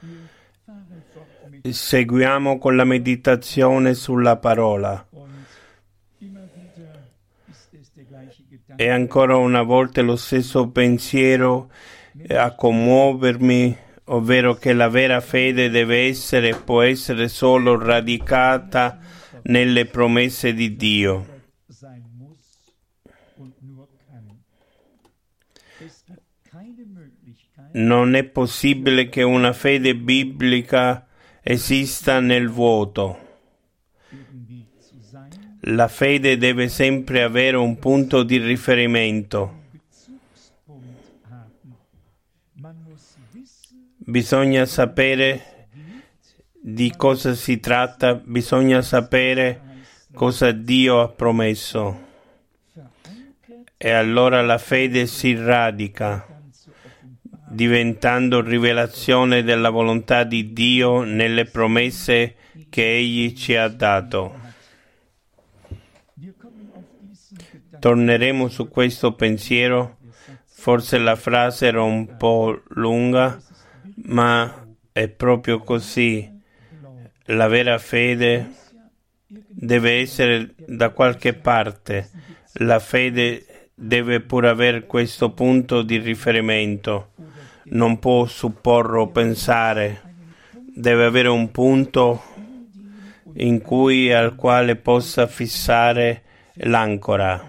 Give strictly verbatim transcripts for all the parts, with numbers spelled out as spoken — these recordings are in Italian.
Seguiamo con la meditazione sulla parola. E ancora una volta lo stesso pensiero a commuovermi, ovvero che la vera fede deve essere e può essere solo radicata nelle promesse di Dio. Non è possibile che una fede biblica esista nel vuoto. La fede deve sempre avere un punto di riferimento. Bisogna sapere di cosa si tratta, bisogna sapere cosa Dio ha promesso. E allora la fede si radica, diventando rivelazione della volontà di Dio nelle promesse che Egli ci ha dato. Torneremo su questo pensiero, forse la frase era un po' lunga, ma è proprio così. La vera fede deve essere da qualche parte, la fede deve pure avere questo punto di riferimento. Non può supporre o pensare, deve avere un punto in cui al quale possa fissare l'ancora.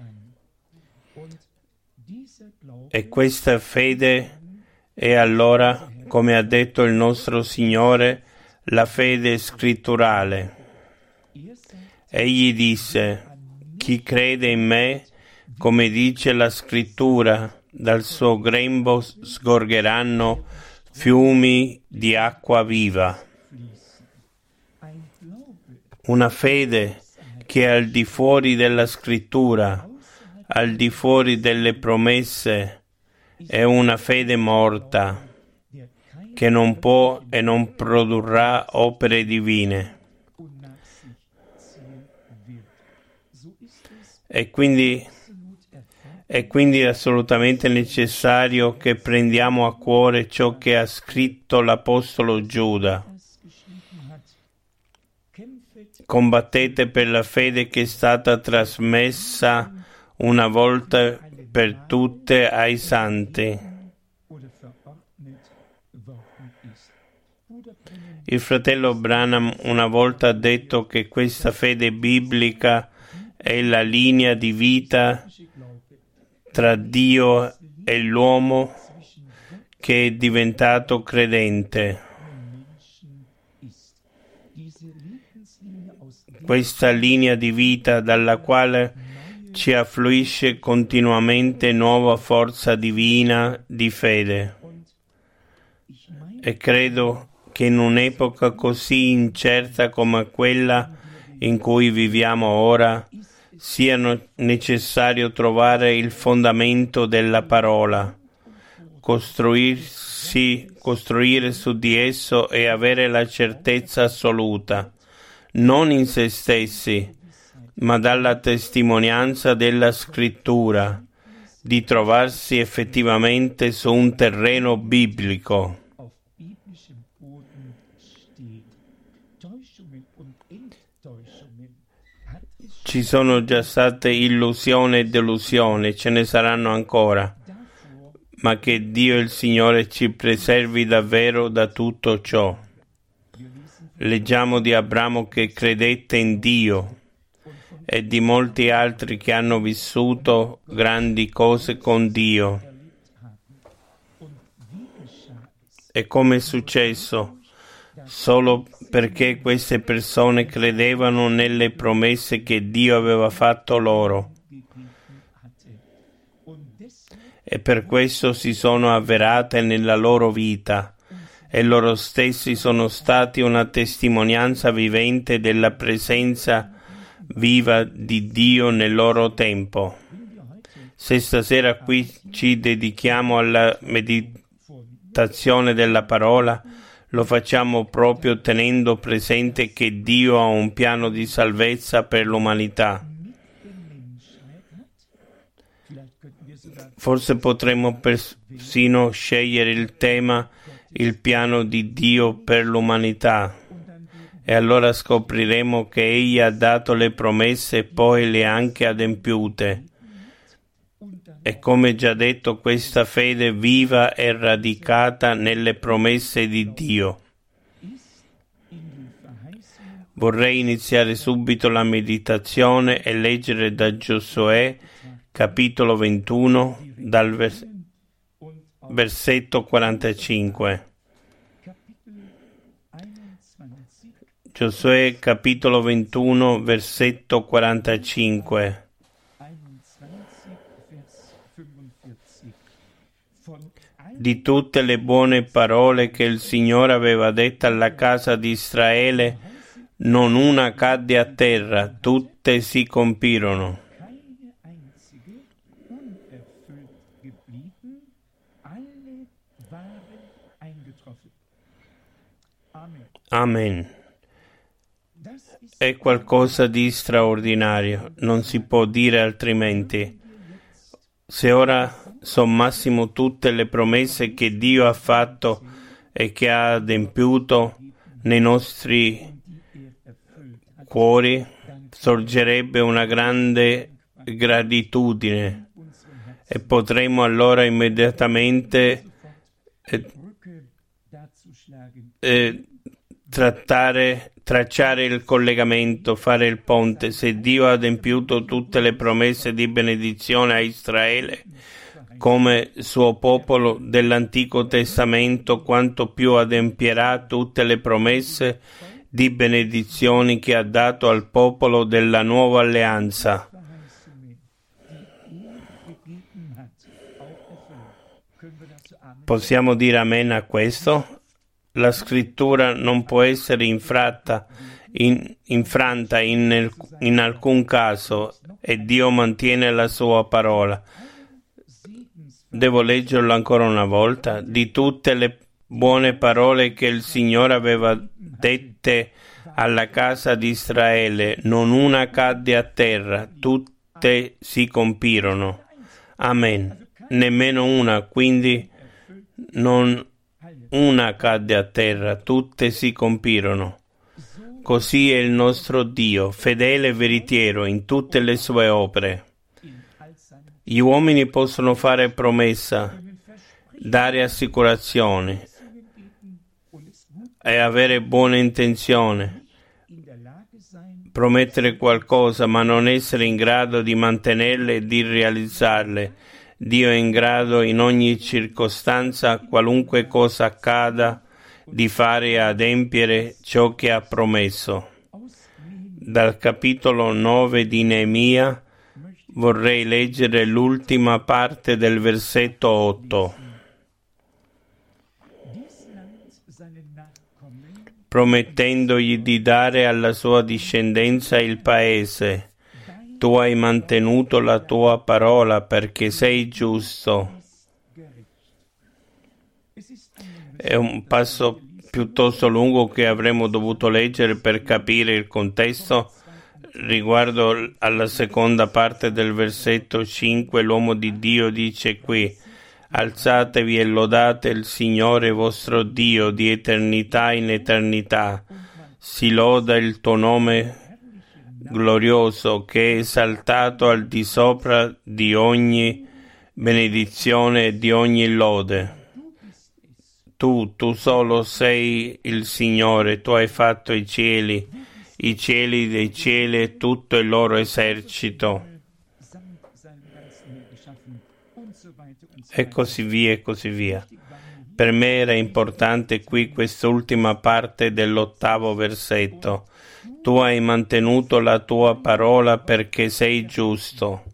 E questa fede è allora, come ha detto il nostro Signore, la fede scritturale. Egli disse: chi crede in me, come dice la scrittura, dal suo grembo sgorgeranno fiumi di acqua viva. Una fede che è al di fuori della scrittura, al di fuori delle promesse, è una fede morta, che non può e non produrrà opere divine. E quindi È quindi assolutamente necessario che prendiamo a cuore ciò che ha scritto l'Apostolo Giuda. Combattete per la fede che è stata trasmessa una volta per tutte ai santi. Il fratello Branham una volta ha detto che questa fede biblica è la linea di vita tra Dio e l'uomo che è diventato credente. Questa linea di vita dalla quale ci affluisce continuamente nuova forza divina di fede. E credo che in un'epoca così incerta come quella in cui viviamo ora, sia necessario trovare il fondamento della parola, costruirsi, costruire su di esso e avere la certezza assoluta, non in se stessi, ma dalla testimonianza della scrittura, di trovarsi effettivamente su un terreno biblico. Ci sono già state illusioni e delusioni, ce ne saranno ancora, ma che Dio il Signore ci preservi davvero da tutto ciò. Leggiamo di Abramo che credette in Dio e di molti altri che hanno vissuto grandi cose con Dio. E come è successo? Solo perché queste persone credevano nelle promesse che Dio aveva fatto loro. E per questo si sono avverate nella loro vita e loro stessi sono stati una testimonianza vivente della presenza viva di Dio nel loro tempo. Se stasera qui ci dedichiamo alla meditazione della parola, lo facciamo proprio tenendo presente che Dio ha un piano di salvezza per l'umanità. Forse potremmo persino scegliere il tema il piano di Dio per l'umanità. E allora scopriremo che Egli ha dato le promesse e poi le ha anche adempiute. E come già detto, questa fede viva è radicata nelle promesse di Dio. Vorrei iniziare subito la meditazione e leggere da Giosuè, capitolo ventuno, dal vers- versetto quarantacinque. Giosuè, capitolo ventuno, versetto quarantacinque. Di tutte le buone parole che il Signore aveva dette alla casa di Israele, non una cadde a terra, tutte si compirono. Amen. È qualcosa di straordinario, non si può dire altrimenti. Se ora sommassimo tutte le promesse che Dio ha fatto e che ha adempiuto nei nostri cuori, sorgerebbe una grande gratitudine e potremo allora immediatamente eh, eh, trattare, tracciare il collegamento, fare il ponte. Se Dio ha adempiuto tutte le promesse di benedizione a Israele come suo popolo dell'Antico Testamento, quanto più adempierà tutte le promesse di benedizioni che ha dato al popolo della nuova alleanza. Possiamo dire amen a questo? La scrittura non può essere infratta, in, infranta in, in alcun caso, e Dio mantiene la sua parola. Devo leggerlo ancora una volta. Di tutte le buone parole che il Signore aveva dette alla casa di Israele, non una cadde a terra, tutte si compirono. Amen. Nemmeno una, quindi non una cadde a terra, tutte si compirono. Così è il nostro Dio, fedele e veritiero in tutte le sue opere. Gli uomini possono fare promessa, dare assicurazioni e avere buone intenzioni, promettere qualcosa ma non essere in grado di mantenerle e di realizzarle. Dio è in grado in ogni circostanza, qualunque cosa accada, di fare e adempiere ciò che ha promesso. Dal capitolo nove di Neemia vorrei leggere l'ultima parte del versetto otto. Promettendogli di dare alla sua discendenza il paese. Tu hai mantenuto la tua parola perché sei giusto. È un passo piuttosto lungo che avremmo dovuto leggere per capire il contesto. Riguardo alla seconda parte del versetto cinque, l'uomo di Dio dice qui: alzatevi e lodate il Signore vostro Dio di eternità in eternità. Si loda il tuo nome glorioso che è esaltato al di sopra di ogni benedizione e di ogni lode. Tu, tu solo sei il Signore, tu hai fatto i cieli, i cieli dei cieli e tutto il loro esercito. E così via e così via. Per me era importante qui quest'ultima parte dell'ottavo versetto. Tu hai mantenuto la tua parola perché sei giusto.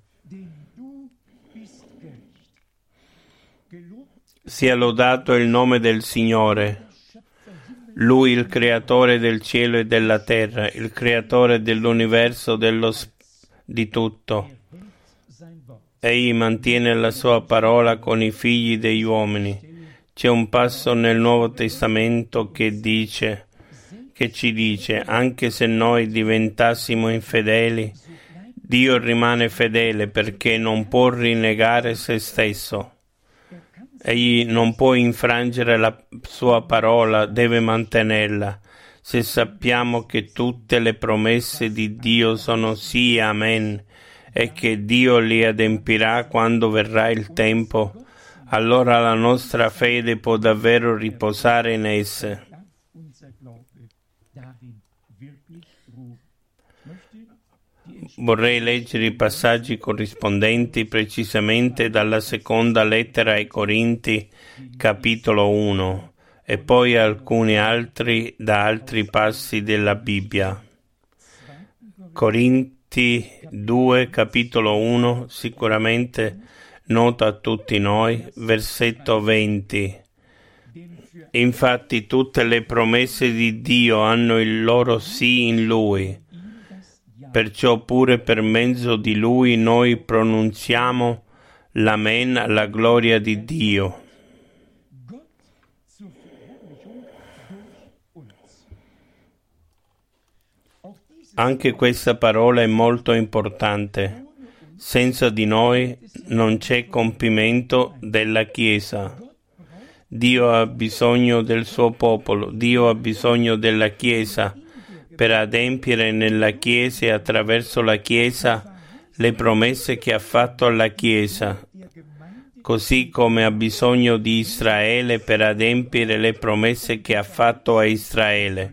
Sia lodato il nome del Signore. Lui, il creatore del cielo e della terra, il creatore dell'universo, dello sp- di tutto. Egli mantiene la sua parola con i figli degli uomini. C'è un passo nel Nuovo Testamento che dice, che ci dice, anche se noi diventassimo infedeli, Dio rimane fedele perché non può rinnegare se stesso. Egli non può infrangere la sua parola, deve mantenerla. Se sappiamo che tutte le promesse di Dio sono sì e amen e che Dio li adempirà quando verrà il tempo, allora la nostra fede può davvero riposare in esse. Vorrei leggere i passaggi corrispondenti precisamente dalla seconda lettera ai Corinti, capitolo uno, e poi alcuni altri da altri passi della Bibbia. Corinti due, capitolo uno, sicuramente nota a tutti noi, versetto venti. Infatti tutte le promesse di Dio hanno il loro sì in Lui. Perciò pure per mezzo di Lui noi pronunziamo l'Amen alla gloria di Dio. Anche questa parola è molto importante. Senza di noi non c'è compimento della Chiesa. Dio ha bisogno del suo popolo, Dio ha bisogno della Chiesa per adempiere nella Chiesa e attraverso la Chiesa le promesse che ha fatto alla Chiesa, così come ha bisogno di Israele per adempiere le promesse che ha fatto a Israele.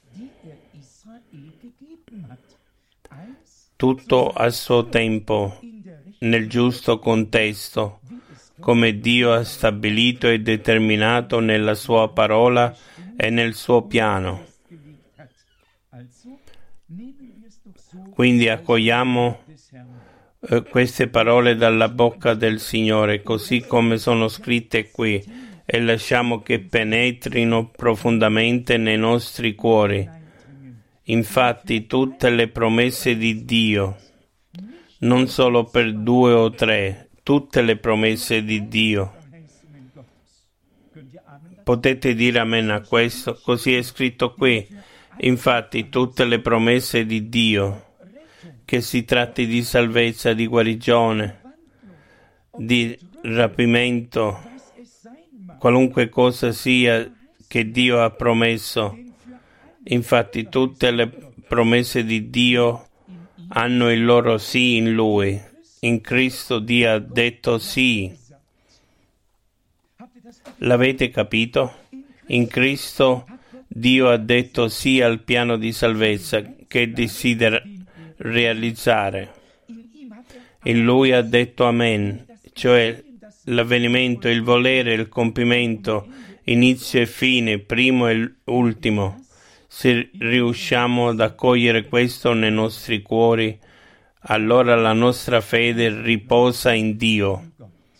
Tutto a suo tempo, nel giusto contesto, come Dio ha stabilito e determinato nella sua parola e nel suo piano. Quindi accogliamo eh, queste parole dalla bocca del Signore, così come sono scritte qui, e lasciamo che penetrino profondamente nei nostri cuori. Infatti tutte le promesse di Dio, non solo per due o tre, tutte le promesse di Dio. Potete dire amen a questo? Così è scritto qui. Infatti tutte le promesse di Dio, che si tratti di salvezza, di guarigione, di rapimento, qualunque cosa sia che Dio ha promesso, infatti tutte le promesse di Dio hanno il loro sì in Lui. In Cristo Dio ha detto sì. L'avete capito? In Cristo Dio ha detto sì al piano di salvezza che desidera realizzare. In Lui ha detto amen, cioè l'avvenimento, il volere, il compimento, inizio e fine, primo e ultimo. Se riusciamo ad accogliere questo nei nostri cuori, allora la nostra fede riposa in Dio.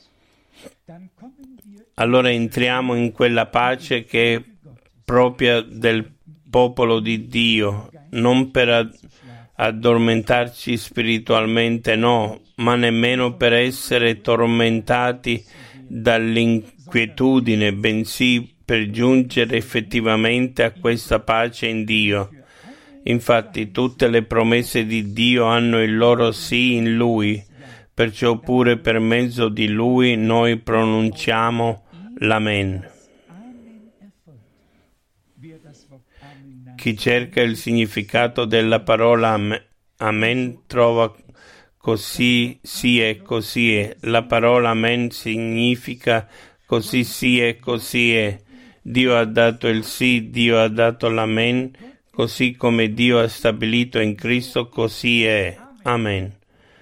Allora entriamo in quella pace che è propria del popolo di Dio, non per ad- addormentarci spiritualmente, no, ma nemmeno per essere tormentati dall'inquietudine, bensì per giungere effettivamente a questa pace in Dio. Infatti tutte le promesse di Dio hanno il loro sì in Lui, perciò pure per mezzo di Lui noi pronunciamo l'Amen. Chi cerca il significato della parola Amen trova così sia e così è. La parola Amen significa così sia e così è. Dio ha dato il sì, Dio ha dato l'Amen, così come Dio ha stabilito in Cristo, così è. Amen.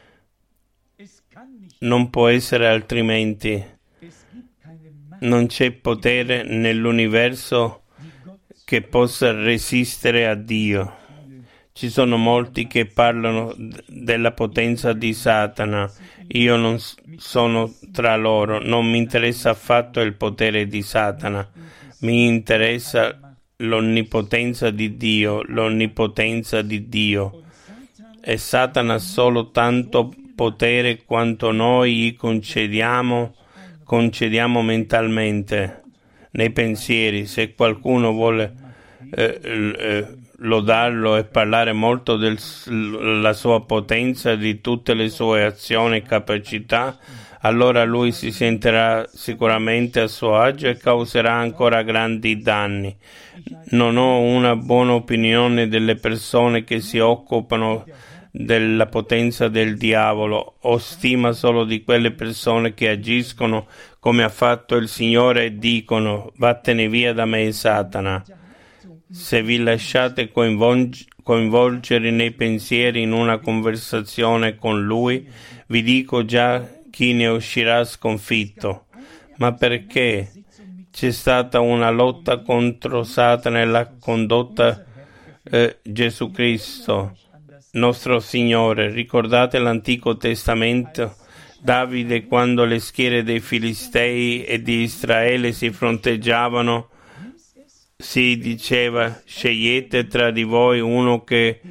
Non può essere altrimenti. Non c'è potere nell'universo che possa resistere a Dio. Ci sono molti che parlano d- della potenza di Satana. Io non s- sono tra loro. Non mi interessa affatto il potere di Satana. Mi interessa l'onnipotenza di Dio, l'onnipotenza di Dio. E Satana ha solo tanto potere quanto noi gli concediamo, concediamo mentalmente, nei pensieri. Se qualcuno vuole eh, eh, lodarlo e parlare molto della sua potenza, di tutte le sue azioni e capacità, allora lui si sentirà sicuramente a suo agio e causerà ancora grandi danni. Non ho una buona opinione delle persone che si occupano della potenza del diavolo, ho stima solo di quelle persone che agiscono come ha fatto il Signore e dicono: vattene via da me, Satana. Se vi lasciate coinvolg- coinvolgere nei pensieri in una conversazione con lui, vi dico già chi ne uscirà sconfitto. Ma perché? C'è stata una lotta contro Satana e l'ha condotta eh, Gesù Cristo, nostro Signore. Ricordate l'Antico Testamento? Davide, quando le schiere dei Filistei e di Israele si fronteggiavano, si diceva: scegliete tra di voi uno che,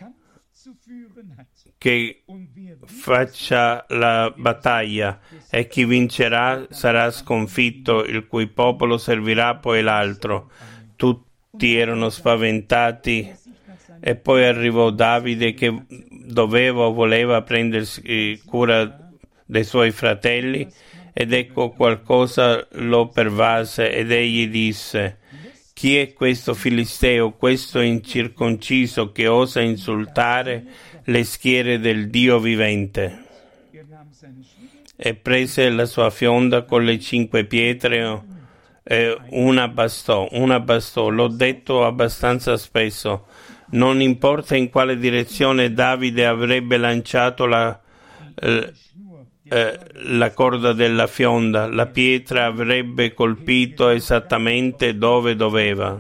che faccia la battaglia, e chi vincerà sarà sconfitto, il cui popolo servirà poi l'altro. Tutti erano spaventati, e poi arrivò Davide che doveva o voleva prendersi cura dei suoi fratelli, ed ecco qualcosa lo pervase ed egli disse: chi è questo Filisteo, questo incirconciso che osa insultare le schiere del Dio vivente? E prese la sua fionda con le cinque pietre e una bastò, una bastò. L'ho detto abbastanza spesso. Non importa in quale direzione Davide avrebbe lanciato la, eh, eh, la corda della fionda, la pietra avrebbe colpito esattamente dove doveva,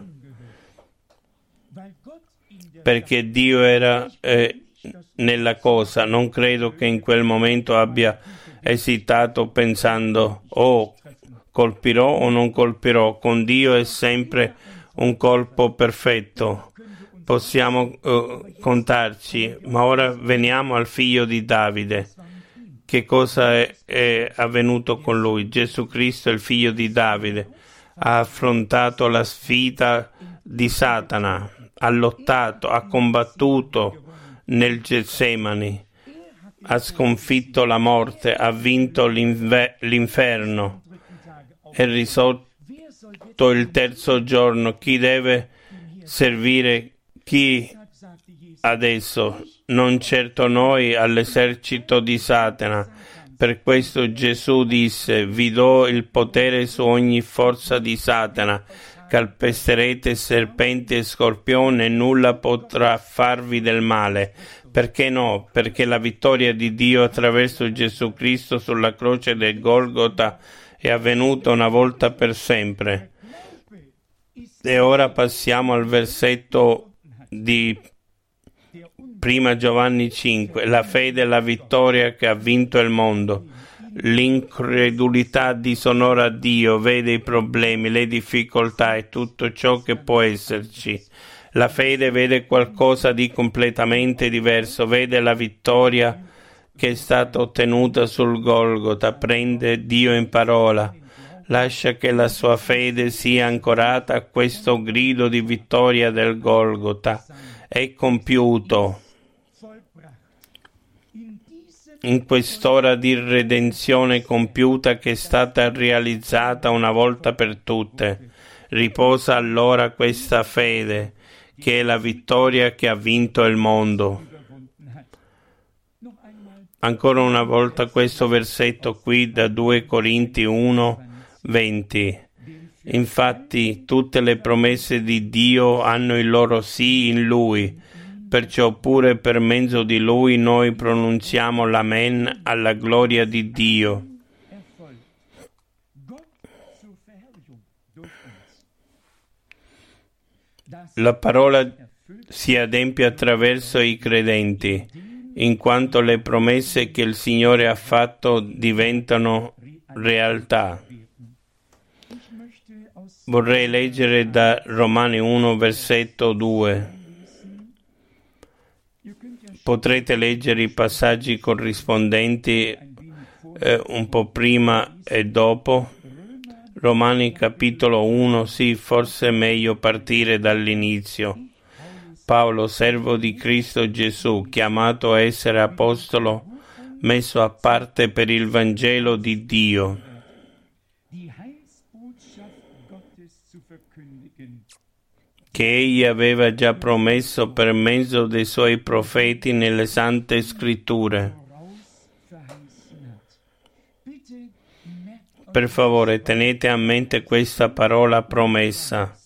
perché Dio era eh, nella cosa. Non credo che in quel momento abbia esitato pensando: oh, colpirò o non colpirò. Con Dio è sempre un colpo perfetto. Possiamo uh, contarci. Ma ora veniamo al figlio di Davide. Che cosa è, è avvenuto con lui? Gesù Cristo, il figlio di Davide, ha affrontato la sfida di Satana, ha lottato, ha combattuto nel Getsemani, ha sconfitto la morte, ha vinto l'inferno e risorto il terzo giorno. Chi deve servire chi adesso? Non certo noi all'esercito di Satana. Per questo Gesù disse: vi do il potere su ogni forza di Satana, calpesterete serpenti e scorpioni e nulla potrà farvi del male. Perché no? Perché la vittoria di Dio attraverso Gesù Cristo sulla croce del Golgota è avvenuta una volta per sempre. E ora passiamo al versetto di Prima Giovanni cinque. La fede è la vittoria che ha vinto il mondo. L'incredulità disonora Dio, vede i problemi, le difficoltà e tutto ciò che può esserci. La fede vede qualcosa di completamente diverso, vede la vittoria che è stata ottenuta sul Golgota, prende Dio in parola, lascia che la sua fede sia ancorata a questo grido di vittoria del Golgota. È compiuto. In quest'ora di redenzione compiuta che è stata realizzata una volta per tutte, riposa allora questa fede, che è la vittoria che ha vinto il mondo. Ancora una volta questo versetto qui da due Corinti uno venti. Infatti tutte le promesse di Dio hanno il loro sì in Lui, perciò pure per mezzo di Lui noi pronunziamo l'Amen alla gloria di Dio. La parola si adempie attraverso i credenti, in quanto le promesse che il Signore ha fatto diventano realtà. Vorrei leggere da Romani uno, versetto due. Potrete leggere i passaggi corrispondenti eh, un po' prima e dopo. Romani capitolo uno, sì, forse è meglio partire dall'inizio. Paolo, servo di Cristo Gesù, chiamato a essere apostolo messo a parte per il Vangelo di Dio, che egli aveva già promesso per mezzo dei suoi profeti nelle Sante Scritture. Per favore, tenete a mente questa parola promessa.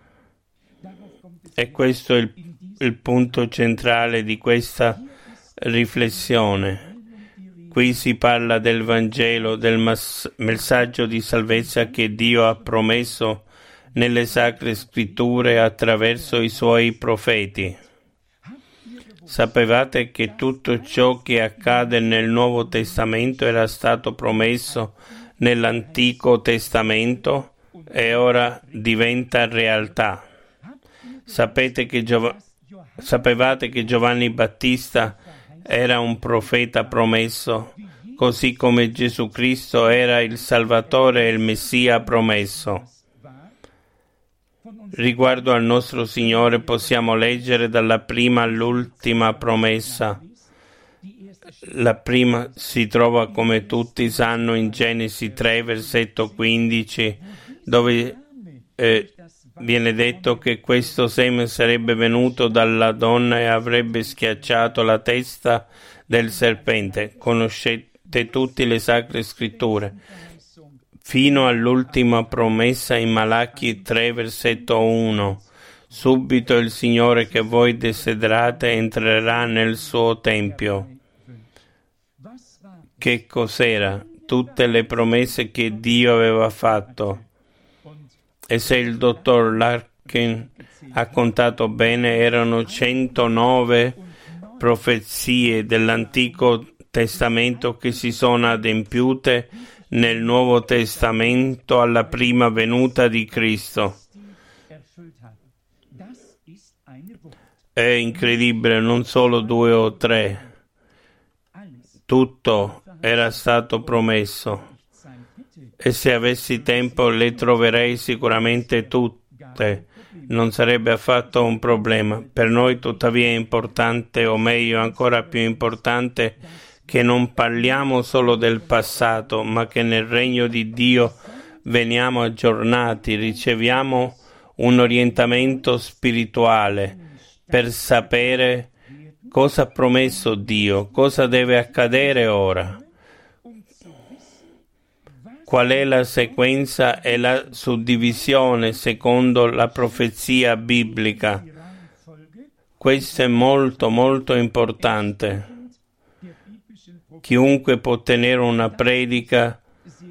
E questo è il, il punto centrale di questa riflessione. Qui si parla del Vangelo, del mas- messaggio di salvezza che Dio ha promesso nelle Sacre Scritture attraverso i suoi profeti. Sapevate che tutto ciò che accade nel Nuovo Testamento era stato promesso nell'Antico Testamento e ora diventa realtà. Sapete che Giov- sapevate che Giovanni Battista era un profeta promesso, così come Gesù Cristo era il Salvatore e il Messia promesso. Riguardo al nostro Signore possiamo leggere dalla prima all'ultima promessa. La prima si trova, come tutti sanno, in Genesi tre, versetto quindici, dove eh, viene detto che questo seme sarebbe venuto dalla donna e avrebbe schiacciato la testa del serpente. Conoscete tutti le Sacre Scritture. Fino all'ultima promessa in Malachie tre, versetto uno. Subito il Signore che voi desiderate entrerà nel suo tempio. Che cos'era? Tutte le promesse che Dio aveva fatto. E se il dottor Larkin ha contato bene, erano centonove profezie dell'Antico Testamento che si sono adempiute nel Nuovo Testamento alla prima venuta di Cristo. È incredibile, non solo due o tre. Tutto era stato promesso. E se avessi tempo le troverei sicuramente tutte. Non sarebbe affatto un problema. Per noi tuttavia è importante, o meglio ancora più importante, che non parliamo solo del passato, ma che nel regno di Dio veniamo aggiornati, riceviamo un orientamento spirituale per sapere cosa ha promesso Dio, cosa deve accadere ora, qual è la sequenza e la suddivisione secondo la profezia biblica. Questo è molto molto importante. Chiunque può tenere una predica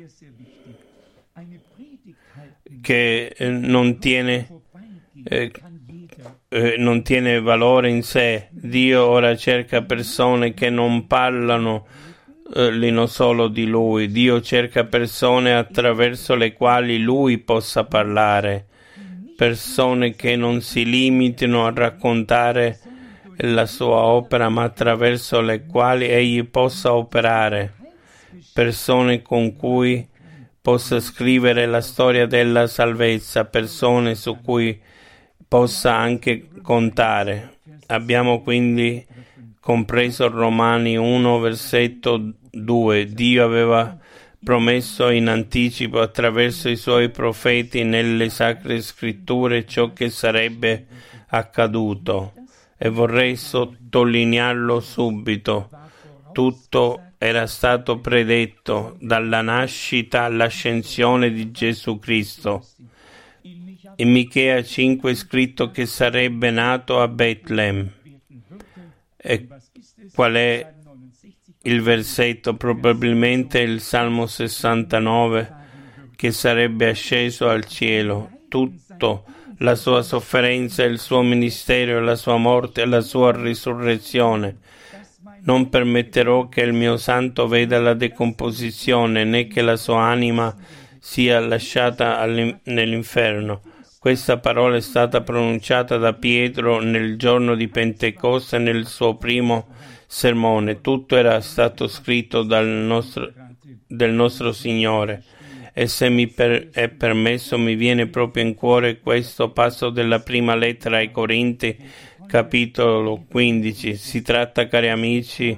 che non tiene, eh, eh, non tiene valore in sé. Dio ora cerca persone che non parlano eh, lino solo di Lui. Dio cerca persone attraverso le quali Lui possa parlare, persone che non si limitino a raccontare la sua opera, ma attraverso le quali egli possa operare, persone con cui possa scrivere la storia della salvezza, persone su cui possa anche contare. Abbiamo quindi compreso Romani uno, versetto due. Dio aveva promesso in anticipo attraverso i suoi profeti nelle Sacre Scritture ciò che sarebbe accaduto. E vorrei sottolinearlo subito. Tutto era stato predetto dalla nascita all'ascensione di Gesù Cristo. In Michea cinque è scritto che sarebbe nato a Betlem. E qual è il versetto? Probabilmente il Salmo sessantanove, che sarebbe asceso al cielo. Tutto, la sua sofferenza, il suo ministero, la sua morte e la sua risurrezione. Non permetterò che il mio santo veda la decomposizione, né che la sua anima sia lasciata nell'inferno. Questa parola è stata pronunciata da Pietro nel giorno di Pentecoste, nel suo primo sermone. Tutto era stato scritto dal nostro, del nostro Signore. E se mi per, è permesso, mi viene proprio in cuore questo passo della prima lettera ai Corinti, capitolo quindici. Si tratta, cari amici,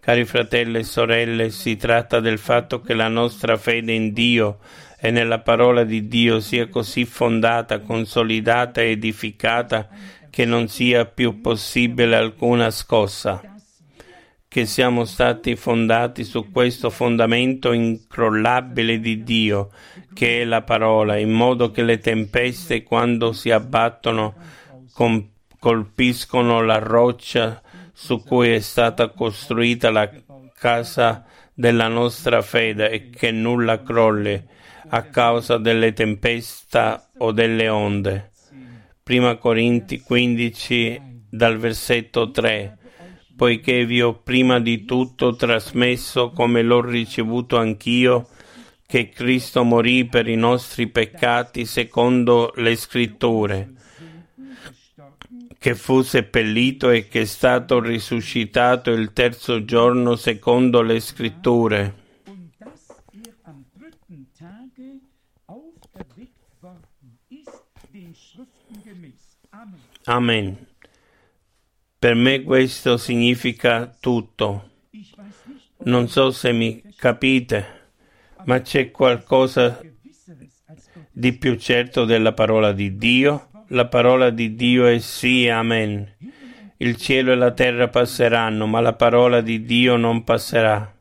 Cari fratelli e sorelle, si tratta del fatto che la nostra fede in Dio e nella parola di Dio sia così fondata, consolidata e edificata che non sia più possibile alcuna scossa. Che siamo stati fondati su questo fondamento incrollabile di Dio, che è la parola, in modo che le tempeste, quando si abbattono, com- colpiscono la roccia su cui è stata costruita la casa della nostra fede e che nulla crolli a causa delle tempesta o delle onde. Prima Corinzi quindici, dal versetto tre. Poiché vi ho prima di tutto trasmesso, come l'ho ricevuto anch'io, che Cristo morì per i nostri peccati secondo le Scritture, che fu seppellito e che è stato risuscitato il terzo giorno secondo le Scritture. Amen. Per me questo significa tutto. Non so se mi capite, ma c'è qualcosa di più certo della parola di Dio? La parola di Dio è sì, amen. Il cielo e la terra passeranno, ma la parola di Dio non passerà.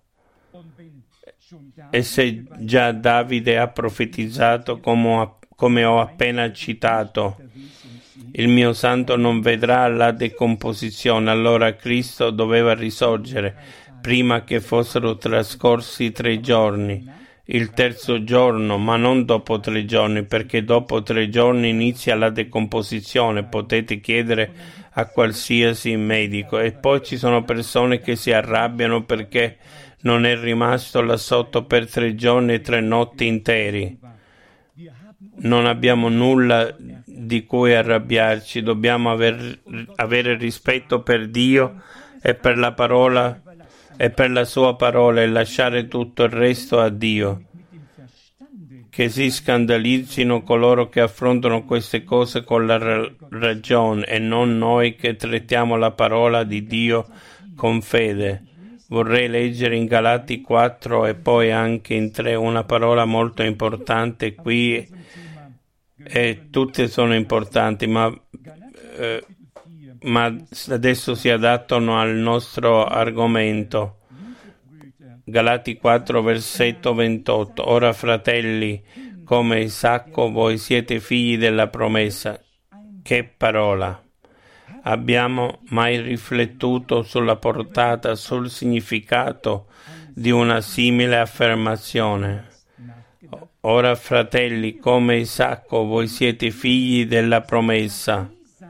E se già Davide ha profetizzato come, come ho appena citato, il mio santo non vedrà la decomposizione, allora Cristo doveva risorgere prima che fossero trascorsi tre giorni, il terzo giorno, ma non dopo tre giorni, perché dopo tre giorni inizia la decomposizione, potete chiedere a qualsiasi medico. E poi ci sono persone che si arrabbiano perché non è rimasto là sotto per tre giorni e tre notti interi. Non abbiamo nulla di cui arrabbiarci, dobbiamo aver, avere rispetto per Dio e per la parola e per la sua parola e lasciare tutto il resto a Dio. Che si scandalizzino coloro che affrontano queste cose con la ra- ragione e non noi che trattiamo la parola di Dio con fede. Vorrei leggere in Galati quattro e poi anche in tre una parola molto importante qui, e tutte sono importanti, ma, eh, ma adesso si adattano al nostro argomento. Galati quattro, versetto ventotto. Ora, fratelli, come Isacco, voi siete figli della promessa. Che parola! Abbiamo mai riflettuto sulla portata, sul significato di una simile affermazione? Ora, fratelli, come Isacco, voi siete figli della promessa.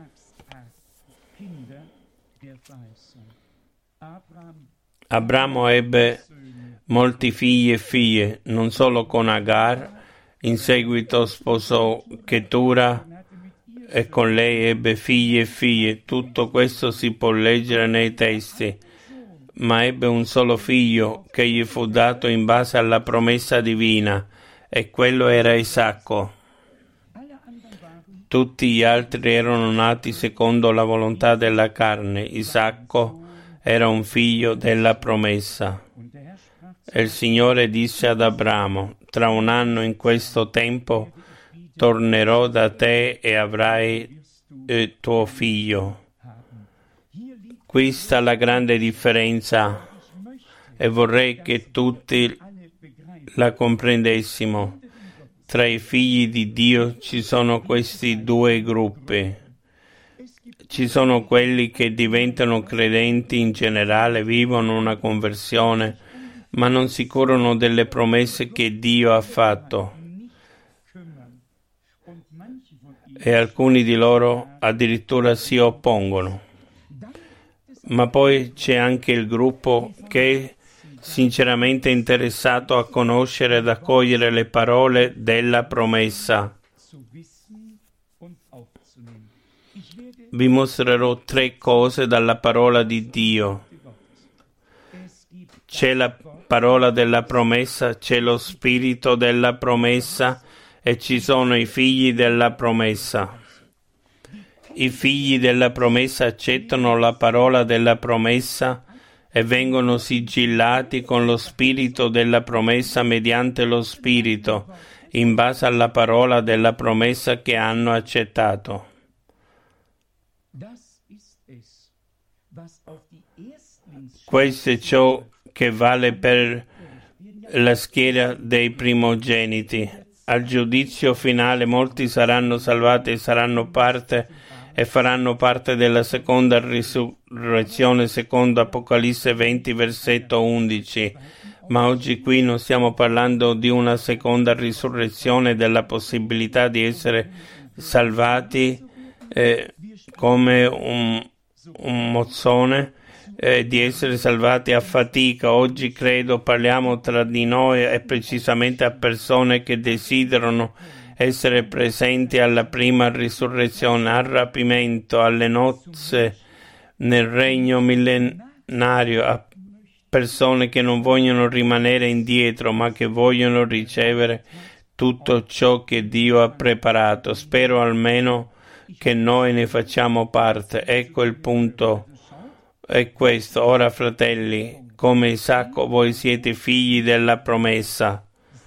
Abramo ebbe molti figli e figlie, non solo con Agar, in seguito sposò Chetura e con lei ebbe figli e figlie. Tutto questo si può leggere nei testi, ma ebbe un solo figlio che gli fu dato in base alla promessa divina, e quello era Isacco. Tutti gli altri erano nati secondo la volontà della carne. Isacco era un figlio della promessa. E il Signore disse ad Abramo: tra un anno in questo tempo tornerò da te e avrai eh, tuo figlio. Qui sta la grande differenza e vorrei che tutti la comprendessimo. Tra i figli di Dio ci sono questi due gruppi. Ci sono quelli che diventano credenti in generale, vivono una conversione, ma non si curano delle promesse che Dio ha fatto. E alcuni di loro addirittura si oppongono. Ma poi c'è anche il gruppo che è sinceramente interessato a conoscere ed accogliere le parole della promessa. Vi mostrerò tre cose dalla parola di Dio. C'è la parola della promessa, c'è lo spirito della promessa e ci sono i figli della promessa. I figli della promessa accettano la parola della promessa e vengono sigillati con lo spirito della promessa mediante lo spirito, in base alla parola della promessa che hanno accettato. Questo è ciò che vale per la schiera dei primogeniti. Al giudizio finale molti saranno salvati e saranno parte e faranno parte della seconda risurrezione secondo Apocalisse venti versetto undici. Ma oggi qui non stiamo parlando di una seconda risurrezione, della possibilità di essere salvati eh, come un, un mozzone, eh, di essere salvati a fatica. Oggi credo parliamo tra di noi e precisamente a persone che desiderano essere presenti alla prima risurrezione, al rapimento, alle nozze nel regno millenario, a persone che non vogliono rimanere indietro ma che vogliono ricevere tutto ciò che Dio ha preparato. Spero almeno che noi ne facciamo parte. Ecco il punto è questo. Ora, fratelli, come Isacco voi siete figli della promessa.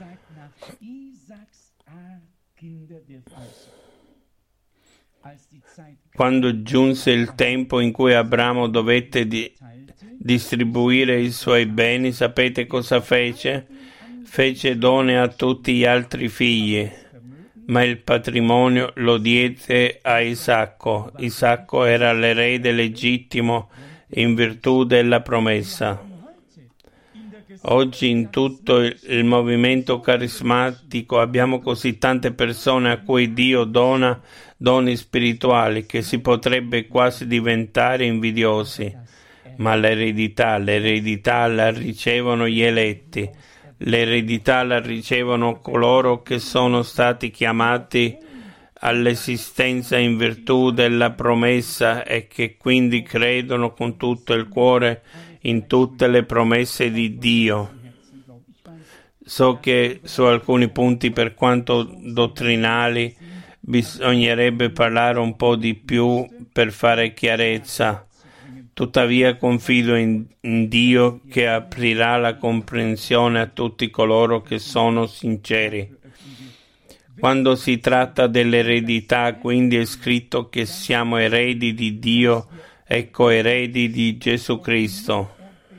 Quando giunse il tempo in cui Abramo dovette di distribuire i suoi beni, sapete cosa fece? Fece doni a tutti gli altri figli, ma il patrimonio lo diede a Isacco. Isacco era l'erede legittimo in virtù della promessa. Oggi in tutto il, il movimento carismatico abbiamo così tante persone a cui Dio dona doni spirituali che si potrebbe quasi diventare invidiosi. Ma l'eredità, l'eredità la ricevono gli eletti, l'eredità la ricevono coloro che sono stati chiamati all'esistenza in virtù della promessa e che quindi credono con tutto il cuore in tutte le promesse di Dio. So che su alcuni punti, per quanto dottrinali, bisognerebbe parlare un po' di più per fare chiarezza. Tuttavia confido in, in Dio che aprirà la comprensione a tutti coloro che sono sinceri. Quando si tratta dell'eredità, quindi è scritto che siamo eredi di Dio e coeredi di Gesù Cristo.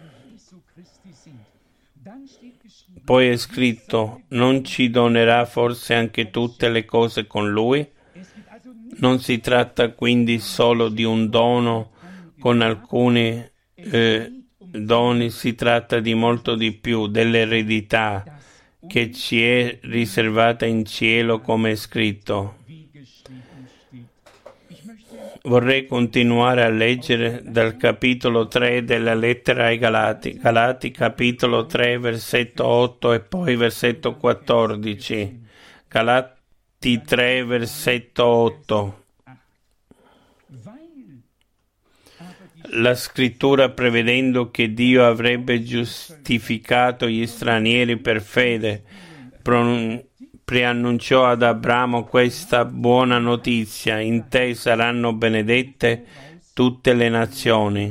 Poi è scritto: non ci donerà forse anche tutte le cose con Lui? Non si tratta quindi solo di un dono con alcuni eh, doni, si tratta di molto di più, dell'eredità che ci è riservata in cielo, come è scritto. Vorrei continuare a leggere dal capitolo tre della lettera ai Galati, Galati capitolo tre versetto otto e poi versetto quattordici. Galati tre versetto otto. La scrittura, prevedendo che Dio avrebbe giustificato gli stranieri per fede, pron- preannunciò ad Abramo questa buona notizia: in te saranno benedette tutte le nazioni.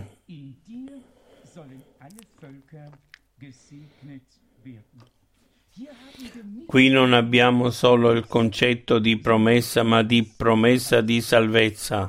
Qui non abbiamo solo il concetto di promessa, ma di promessa di salvezza.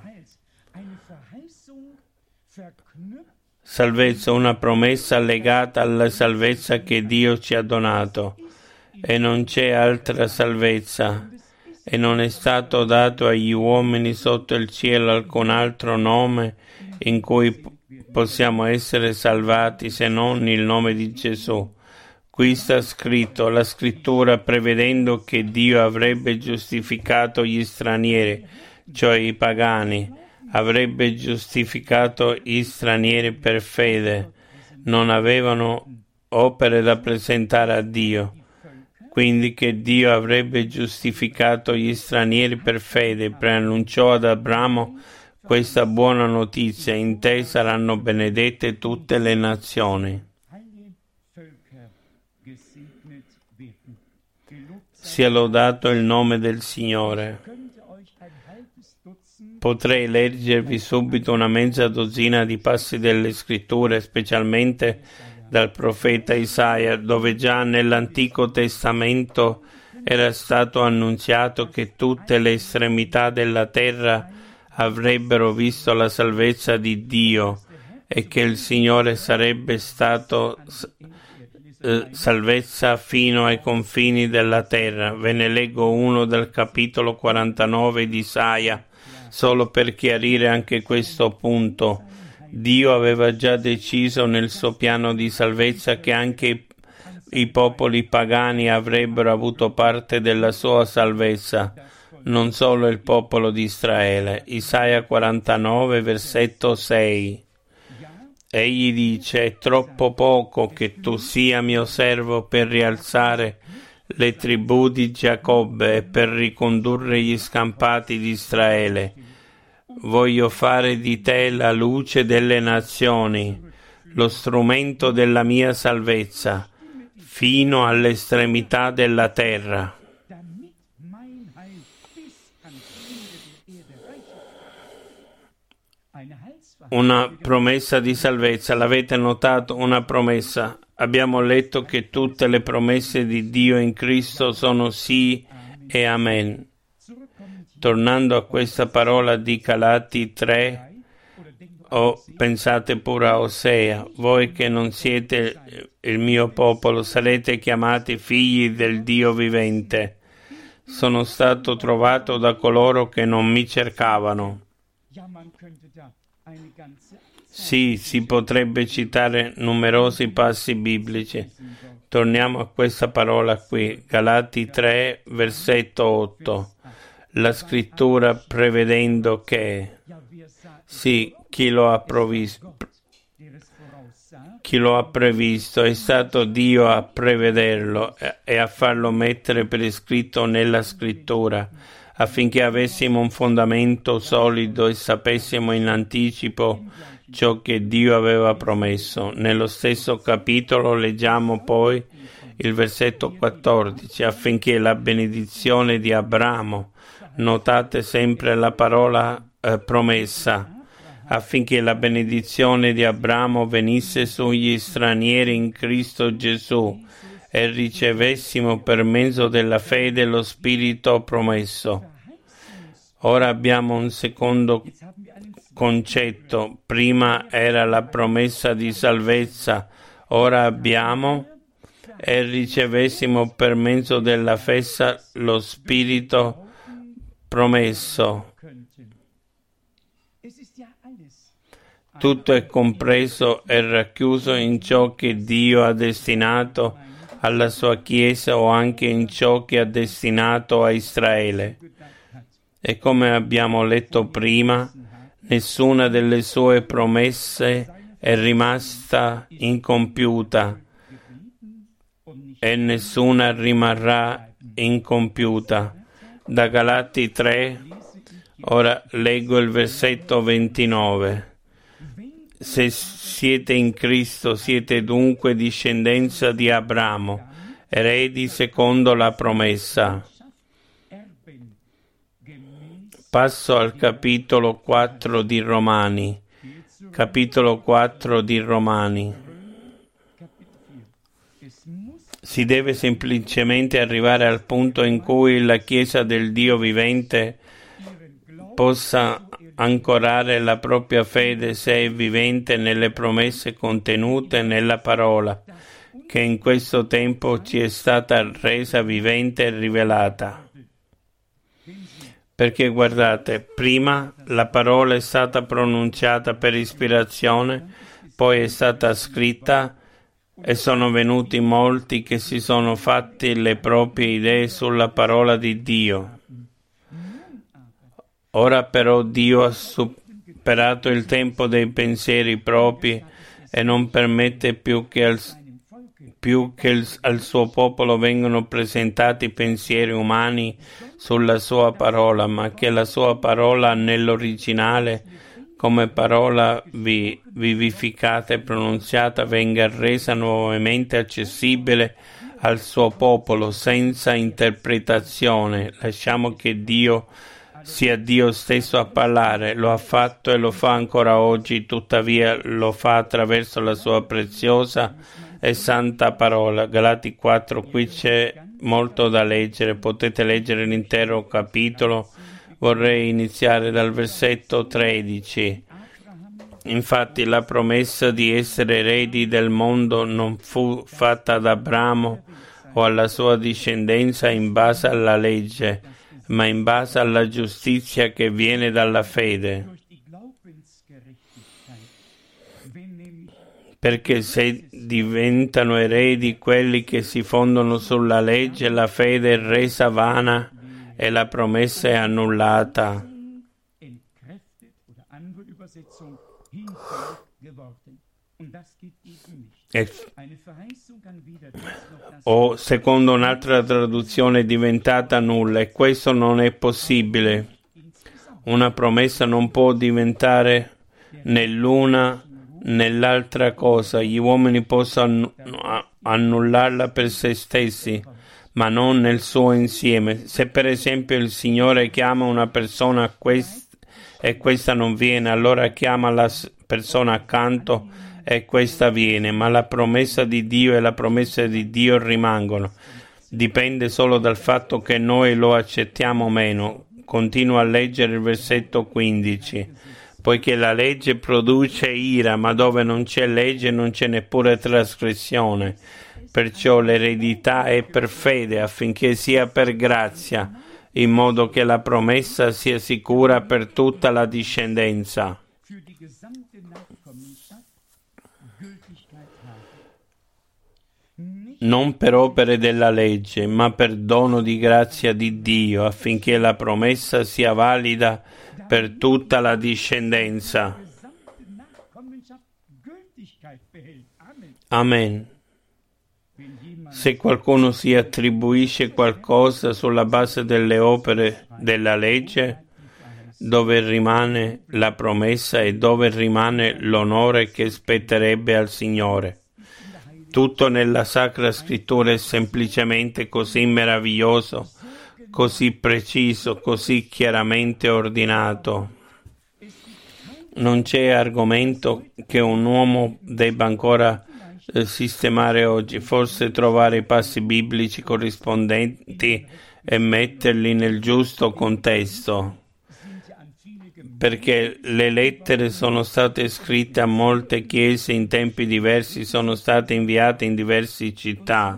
Salvezza, una promessa legata alla salvezza che Dio ci ha donato, e non c'è altra salvezza, e non è stato dato agli uomini sotto il cielo alcun altro nome in cui possiamo essere salvati se non il nome di Gesù. Qui sta scritto, la scrittura, prevedendo che Dio avrebbe giustificato gli stranieri, cioè i pagani, avrebbe giustificato gli stranieri per fede, non avevano opere da presentare a Dio, quindi che Dio avrebbe giustificato gli stranieri per fede, preannunciò ad Abramo questa buona notizia: in te saranno benedette tutte le nazioni. Sia lodato il nome del Signore. Potrei leggervi subito una mezza dozzina di passi delle scritture, specialmente dal profeta Isaia, dove già nell'Antico Testamento era stato annunziato che tutte le estremità della terra avrebbero visto la salvezza di Dio e che il Signore sarebbe stato eh, salvezza fino ai confini della terra. Ve ne leggo uno dal capitolo quarantanove di Isaia, solo per chiarire anche questo punto. Dio aveva già deciso nel suo piano di salvezza che anche i popoli pagani avrebbero avuto parte della sua salvezza, non solo il popolo di Israele. Isaia quarantanove, versetto sei. Egli dice: è troppo poco che tu sia mio servo per rialzare le tribù di Giacobbe e per ricondurre gli scampati di Israele. Voglio fare di te la luce delle nazioni, lo strumento della mia salvezza, fino all'estremità della terra. Una promessa di salvezza, l'avete notato? Una promessa. Abbiamo letto che tutte le promesse di Dio in Cristo sono sì e amen. Tornando a questa parola di Galati tre, o pensate pure a Osea, voi che non siete il mio popolo sarete chiamati figli del Dio vivente. Sono stato trovato da coloro che non mi cercavano. Sì, si potrebbe citare numerosi passi biblici. Torniamo a questa parola qui, Galati tre, versetto otto. La scrittura prevedendo che, sì, chi lo ha provvisto, chi lo ha previsto, è stato Dio a prevederlo e a farlo mettere per iscritto nella scrittura, affinché avessimo un fondamento solido e sapessimo in anticipo ciò che Dio aveva promesso. Nello stesso capitolo leggiamo poi il versetto quattordici, affinché la benedizione di Abramo, notate sempre la parola eh, promessa, affinché la benedizione di Abramo venisse sugli stranieri in Cristo Gesù e ricevessimo per mezzo della fede lo Spirito promesso. Ora abbiamo un secondo concetto. Prima era la promessa di salvezza, ora abbiamo e ricevessimo per mezzo della fede lo Spirito promesso. Tutto è compreso e racchiuso in ciò che Dio ha destinato alla sua Chiesa o anche in ciò che ha destinato a Israele. E come abbiamo letto prima, nessuna delle sue promesse è rimasta incompiuta e nessuna rimarrà incompiuta. Da Galati tre, ora leggo il versetto ventinove. Se siete in Cristo, siete dunque discendenza di Abramo, eredi secondo la promessa. Passo al capitolo quattro di Romani. Capitolo quattro di Romani. Si deve semplicemente arrivare al punto in cui la Chiesa del Dio vivente possa ancorare la propria fede, se è vivente, nelle promesse contenute nella parola, che in questo tempo ci è stata resa vivente e rivelata. Perché guardate, prima la parola è stata pronunciata per ispirazione, poi è stata scritta e sono venuti molti che si sono fatti le proprie idee sulla parola di Dio. Ora però Dio ha superato il tempo dei pensieri propri e non permette più che al, più che il, al suo popolo vengano presentati pensieri umani sulla sua parola, ma che la sua parola nell'originale, come parola vi, vivificata e pronunziata, venga resa nuovamente accessibile al suo popolo senza interpretazione. Lasciamo che Dio sia Dio stesso a parlare. Lo ha fatto e lo fa ancora oggi, tuttavia lo fa attraverso la sua preziosa e santa parola. Galati quattro, qui c'è molto da leggere, potete leggere l'intero capitolo. Vorrei iniziare dal versetto tredici. Infatti la promessa di essere eredi del mondo non fu fatta ad Abramo o alla sua discendenza in base alla legge, ma in base alla giustizia che viene dalla fede. Perché se diventano eredi quelli che si fondano sulla legge, la fede è resa vana e la promessa è annullata. E, o secondo un'altra traduzione è diventata nulla, e questo non è possibile. Una promessa non può diventare né l'una né l'altra cosa. Gli uomini possono annullarla per se stessi, ma non nel suo insieme. Se per esempio il Signore chiama una persona a quest- e questa non viene, allora chiama la persona accanto e questa viene, ma la promessa di Dio e la promessa di Dio rimangono. Dipende solo dal fatto che noi lo accettiamo o meno. Continuo a leggere il versetto quindici. Poiché la legge produce ira, ma dove non c'è legge non c'è neppure trasgressione. Perciò l'eredità è per fede, affinché sia per grazia, in modo che la promessa sia sicura per tutta la discendenza. Non per opere della legge, ma per dono di grazia di Dio, affinché la promessa sia valida per tutta la discendenza. Amen. Se qualcuno si attribuisce qualcosa sulla base delle opere della legge, dove rimane la promessa e dove rimane l'onore che spetterebbe al Signore? Tutto nella Sacra Scrittura è semplicemente così meraviglioso, così preciso, così chiaramente ordinato. Non c'è argomento che un uomo debba ancora eh, sistemare oggi, forse trovare i passi biblici corrispondenti e metterli nel giusto contesto, perché le lettere sono state scritte a molte chiese in tempi diversi, sono state inviate in diverse città.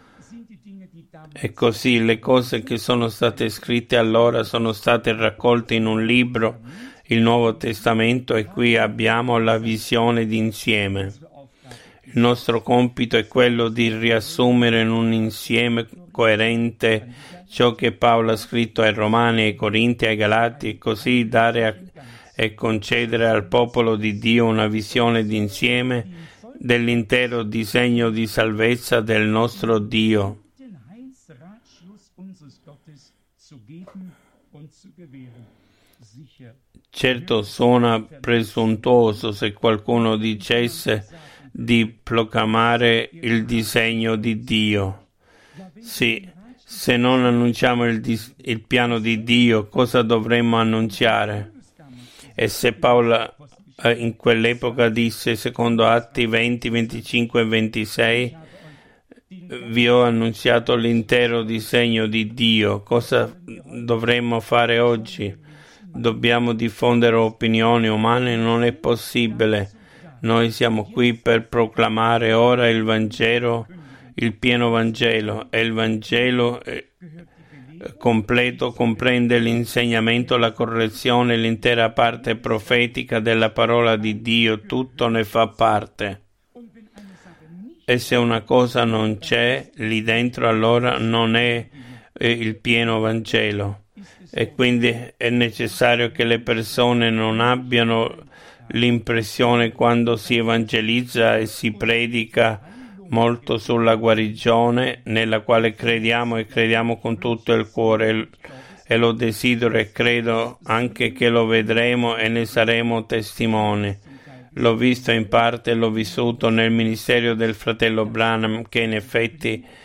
E così le cose che sono state scritte allora sono state raccolte in un libro, il Nuovo Testamento, e qui abbiamo la visione d'insieme. Il nostro compito è quello di riassumere in un insieme coerente ciò che Paolo ha scritto ai Romani, ai Corinti, ai Galati, e così dare a, e concedere al popolo di Dio una visione d'insieme dell'intero disegno di salvezza del nostro Dio. Certo, suona presuntuoso se qualcuno dicesse di proclamare il disegno di Dio. Sì, se non annunciamo il, dis- il piano di Dio, cosa dovremmo annunciare? E se Paolo eh, in quell'epoca disse, secondo Atti venti, venticinque e ventisei, vi ho annunziato l'intero disegno di Dio, cosa dovremmo fare oggi? Dobbiamo diffondere opinioni umane? Non è possibile. Noi siamo qui per proclamare ora il Vangelo, il pieno Vangelo, e il Vangelo eh, completo comprende l'insegnamento, la correzione, l'intera parte profetica della parola di Dio, tutto ne fa parte. E se una cosa non c'è lì dentro, allora non è eh, il pieno Vangelo. E quindi è necessario che le persone non abbiano l'impressione, quando si evangelizza e si predica molto sulla guarigione, nella quale crediamo e crediamo con tutto il cuore, e lo desidero e credo anche che lo vedremo e ne saremo testimoni. L'ho visto in parte e l'ho vissuto nel ministero del fratello Branham, che in effetti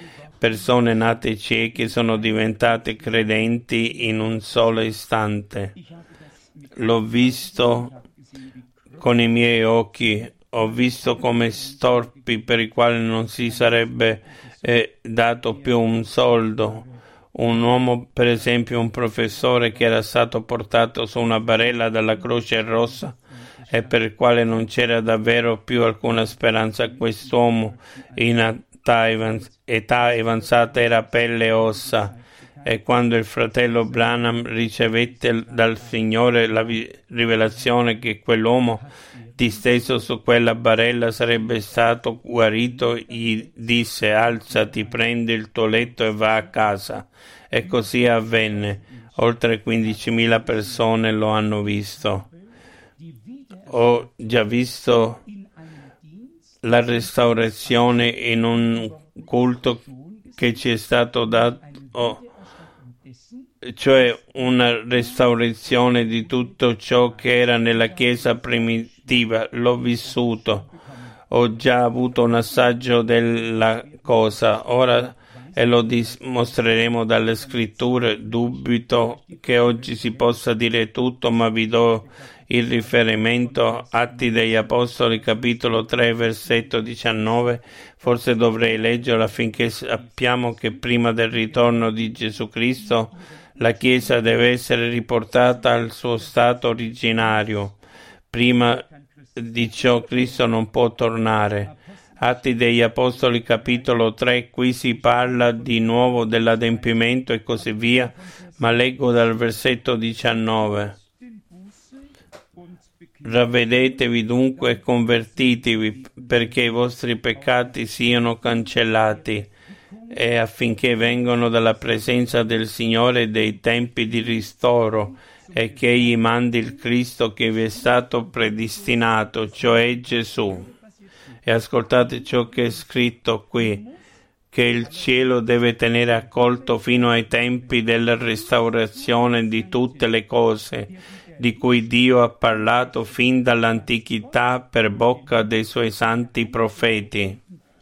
persone nate cieche sono diventate credenti in un solo istante. L'ho visto con i miei occhi, ho visto come storpi per i quali non si sarebbe eh, dato più un soldo. Un uomo, per esempio un professore che era stato portato su una barella dalla Croce Rossa e per il quale non c'era davvero più alcuna speranza. Quest'uomo in età, età avanzata era pelle e ossa, e quando il fratello Branham ricevette dal Signore la rivelazione che quell'uomo disteso su quella barella sarebbe stato guarito, gli disse: alzati, prendi il tuo letto e va a casa. E così avvenne. Oltre quindicimila persone lo hanno visto. Ho già visto la restaurazione in un culto che ci è stato dato, cioè una restaurazione di tutto ciò che era nella Chiesa primitiva. L'ho vissuto, ho già avuto un assaggio della cosa, ora e lo dimostreremo dalle scritture. Dubito che oggi si possa dire tutto, ma vi do il riferimento: Atti degli Apostoli, capitolo tre, versetto diciannove. Forse dovrei leggerlo affinché sappiamo che prima del ritorno di Gesù Cristo la Chiesa deve essere riportata al suo stato originario. Prima di ciò Cristo non può tornare. Atti degli Apostoli, capitolo tre, qui si parla di nuovo dell'adempimento e così via, ma leggo dal versetto diciannove. Ravvedetevi dunque e convertitevi, perché i vostri peccati siano cancellati, e affinché vengano dalla presenza del Signore dei tempi di ristoro, e che Egli mandi il Cristo che vi è stato predestinato, cioè Gesù. E ascoltate ciò che è scritto qui, che il cielo deve tenere accolto fino ai tempi della restaurazione di tutte le cose, di cui Dio ha parlato fin dall'antichità per bocca dei suoi santi profeti.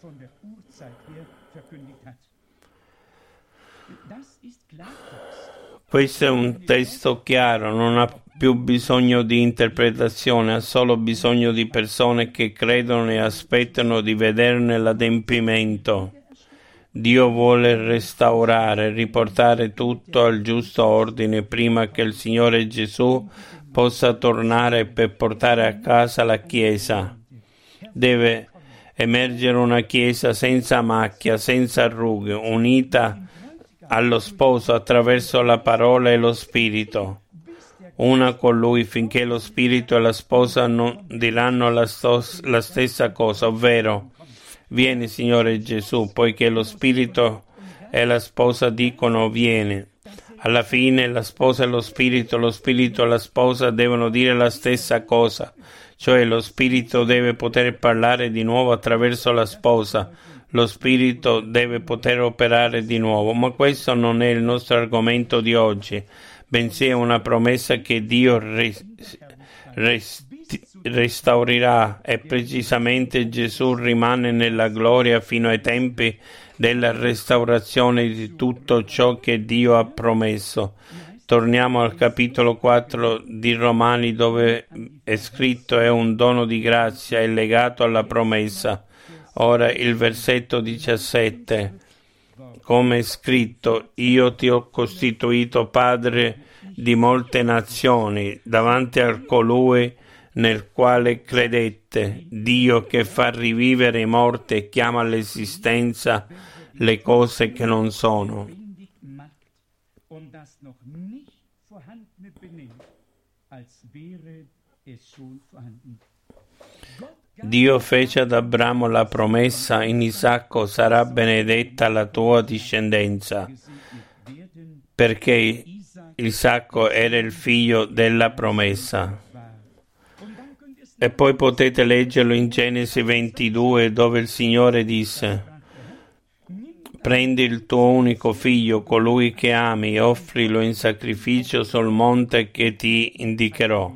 Questo è un testo chiaro, non ha più bisogno di interpretazione, ha solo bisogno di persone che credono e aspettano di vederne l'adempimento. Dio vuole restaurare, riportare tutto al giusto ordine prima che il Signore Gesù possa tornare per portare a casa la Chiesa. Deve emergere una Chiesa senza macchia, senza rughe, unita allo sposo attraverso la parola e lo Spirito. Una con Lui finché lo Spirito e la sposa non diranno la, stos- la stessa cosa, ovvero: vieni Signore Gesù, poiché lo Spirito e la sposa dicono vieni. Alla fine la sposa e lo Spirito, lo Spirito e la sposa devono dire la stessa cosa, cioè lo Spirito deve poter parlare di nuovo attraverso la sposa, lo Spirito deve poter operare di nuovo. Ma questo non è il nostro argomento di oggi, bensì è una promessa che Dio res- rest- restaurerà, e precisamente Gesù rimane nella gloria fino ai tempi della restaurazione di tutto ciò che Dio ha promesso. Torniamo al capitolo quattro di Romani, dove è scritto: è un dono di grazia, è legato alla promessa. Ora il versetto diciassette, come è scritto: io ti ho costituito padre di molte nazioni davanti a colui nel quale credette, Dio che fa rivivere i morti e chiama all'esistenza le cose che non sono. Dio fece ad Abramo la promessa: in Isacco sarà benedetta la tua discendenza, perché Isacco era il figlio della promessa. E poi potete leggerlo in Genesi ventidue, dove il Signore disse: prendi il tuo unico figlio, colui che ami, e offrilo in sacrificio sul monte che ti indicherò.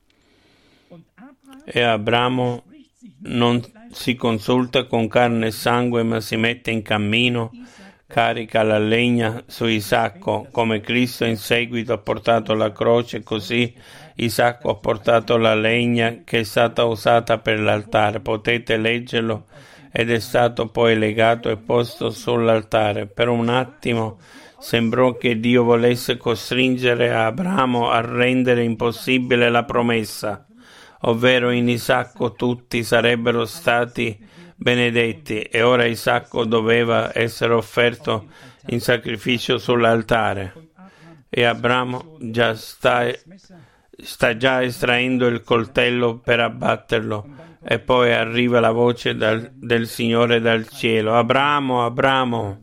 E Abramo non si consulta con carne e sangue, ma si mette in cammino carica la legna su Isacco, come Cristo in seguito ha portato la croce, così Isacco ha portato la legna che è stata usata per l'altare. Potete leggerlo, ed è stato poi legato e posto sull'altare. Per un attimo sembrò che Dio volesse costringere Abramo a rendere impossibile la promessa, ovvero in Isacco tutti sarebbero stati benedetti, e ora Isacco doveva essere offerto in sacrificio sull'altare. E Abramo già sta, sta già estraendo il coltello per abbatterlo, e poi arriva la voce dal, del Signore dal cielo: Abramo, Abramo.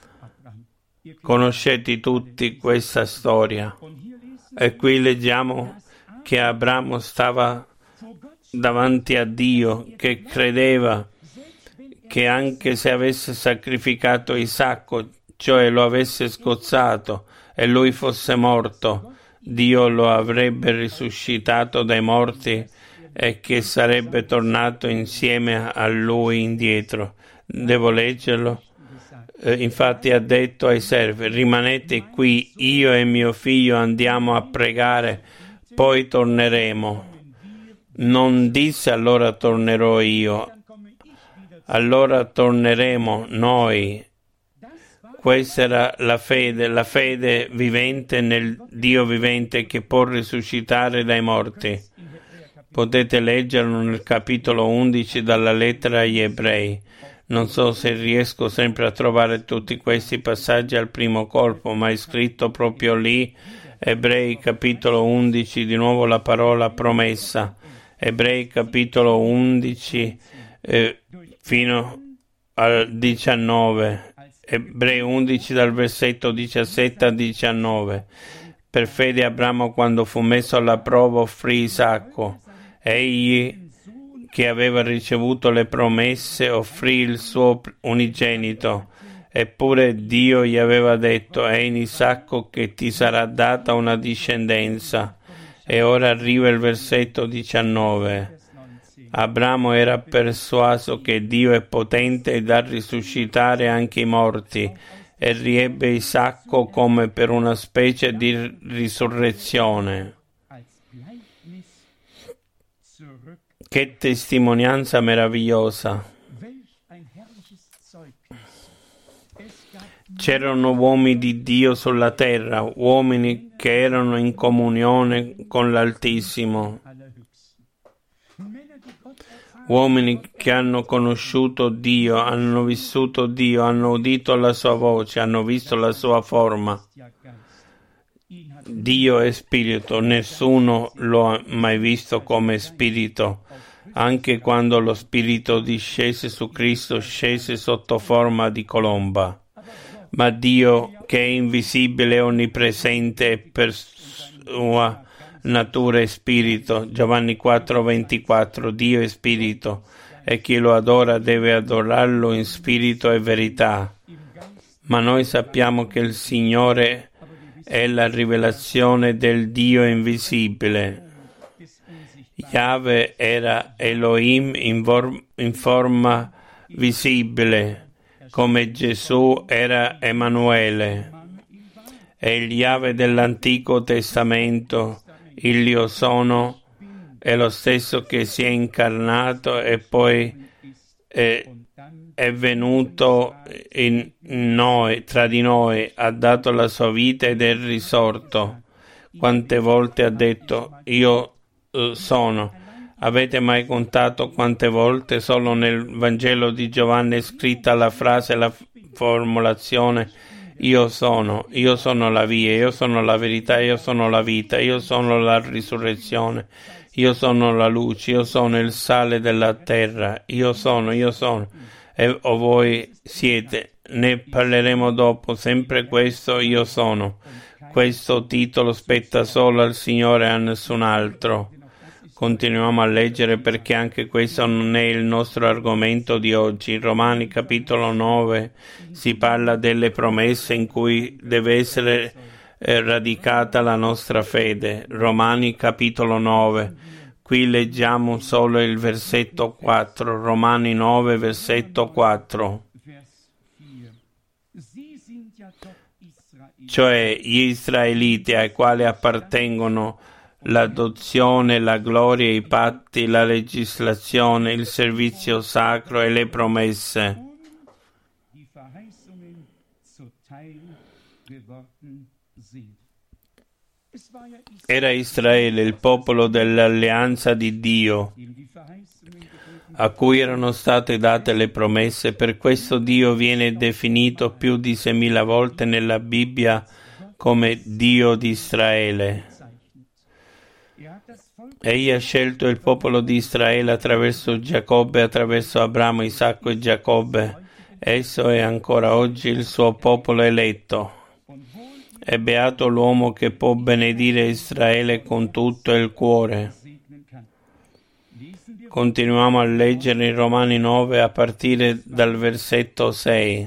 Conoscete tutti questa storia, e qui leggiamo che Abramo stava davanti a Dio, che credeva che anche se avesse sacrificato Isacco, cioè lo avesse scozzato e lui fosse morto, Dio lo avrebbe risuscitato dai morti e che sarebbe tornato insieme a lui indietro. Devo leggerlo? Eh, infatti ha detto ai servi: rimanete qui, io e mio figlio andiamo a pregare, poi torneremo. Non disse: allora tornerò io, allora torneremo noi. Questa era la fede, la fede vivente nel Dio vivente che può risuscitare dai morti. Potete leggerlo nel capitolo undici dalla lettera agli Ebrei. Non so se riesco sempre a trovare tutti questi passaggi al primo colpo, ma è scritto proprio lì, Ebrei capitolo undici, di nuovo la parola promessa. Ebrei capitolo undici eh, fino al diciannove. Ebrei undici dal versetto diciassette a diciannove. Per fede Abramo, quando fu messo alla prova, offrì Isacco. Egli, che aveva ricevuto le promesse, offrì il suo unigenito. Eppure Dio gli aveva detto: è in Isacco che ti sarà data una discendenza. E ora arriva il versetto diciannove. Abramo era persuaso che Dio è potente da risuscitare anche i morti, e riebbe Isacco come per una specie di risurrezione. Che testimonianza meravigliosa! C'erano uomini di Dio sulla terra, uomini che erano in comunione con l'Altissimo, uomini che hanno conosciuto Dio, hanno vissuto Dio, hanno udito la sua voce, hanno visto la sua forma. Dio è spirito, nessuno lo ha mai visto come spirito. Anche quando lo spirito discese su Cristo, scese sotto forma di colomba. Ma Dio, che è invisibile e onnipresente, per sua natura è spirito. Giovanni quattro ventiquattro. Dio è spirito, e chi lo adora deve adorarlo in spirito e verità. Ma noi sappiamo che il Signore è la rivelazione del Dio invisibile. Yahweh era Elohim in, vor- in forma visibile, come Gesù era Emanuele. È il Yahweh dell'Antico Testamento, il Io sono, è lo stesso che si è incarnato e poi è, è venuto in noi, tra di noi, ha dato la sua vita ed è risorto. Quante volte ha detto io sono? Avete mai contato quante volte solo nel Vangelo di Giovanni è scritta la frase, la formulazione io sono, io sono la via, io sono la verità, io sono la vita, io sono la risurrezione, io sono la luce, io sono il sale della terra, io sono, io sono, e o voi siete. Ne parleremo dopo, sempre questo io sono. Questo titolo spetta solo al Signore e a nessun altro. Continuiamo a leggere, perché anche questo non è il nostro argomento di oggi. In Romani capitolo nove si parla delle promesse in cui deve essere eh, radicata la nostra fede. Romani capitolo nove. Qui leggiamo solo il versetto quattro. Romani nove versetto quattro. cioè gli israeliti ai quali appartengono l'adozione, la gloria, i patti, la legislazione, il servizio sacro e le promesse. Era Israele il popolo dell'alleanza di Dio, a cui erano state date le promesse. Per questo Dio viene definito più di seimila volte nella Bibbia come Dio di Israele. Egli ha scelto il popolo di Israele attraverso Giacobbe, attraverso Abramo, Isacco e Giacobbe. Esso è ancora oggi il suo popolo eletto. È beato l'uomo che può benedire Israele con tutto il cuore. Continuiamo a leggere in Romani nove a partire dal versetto sei.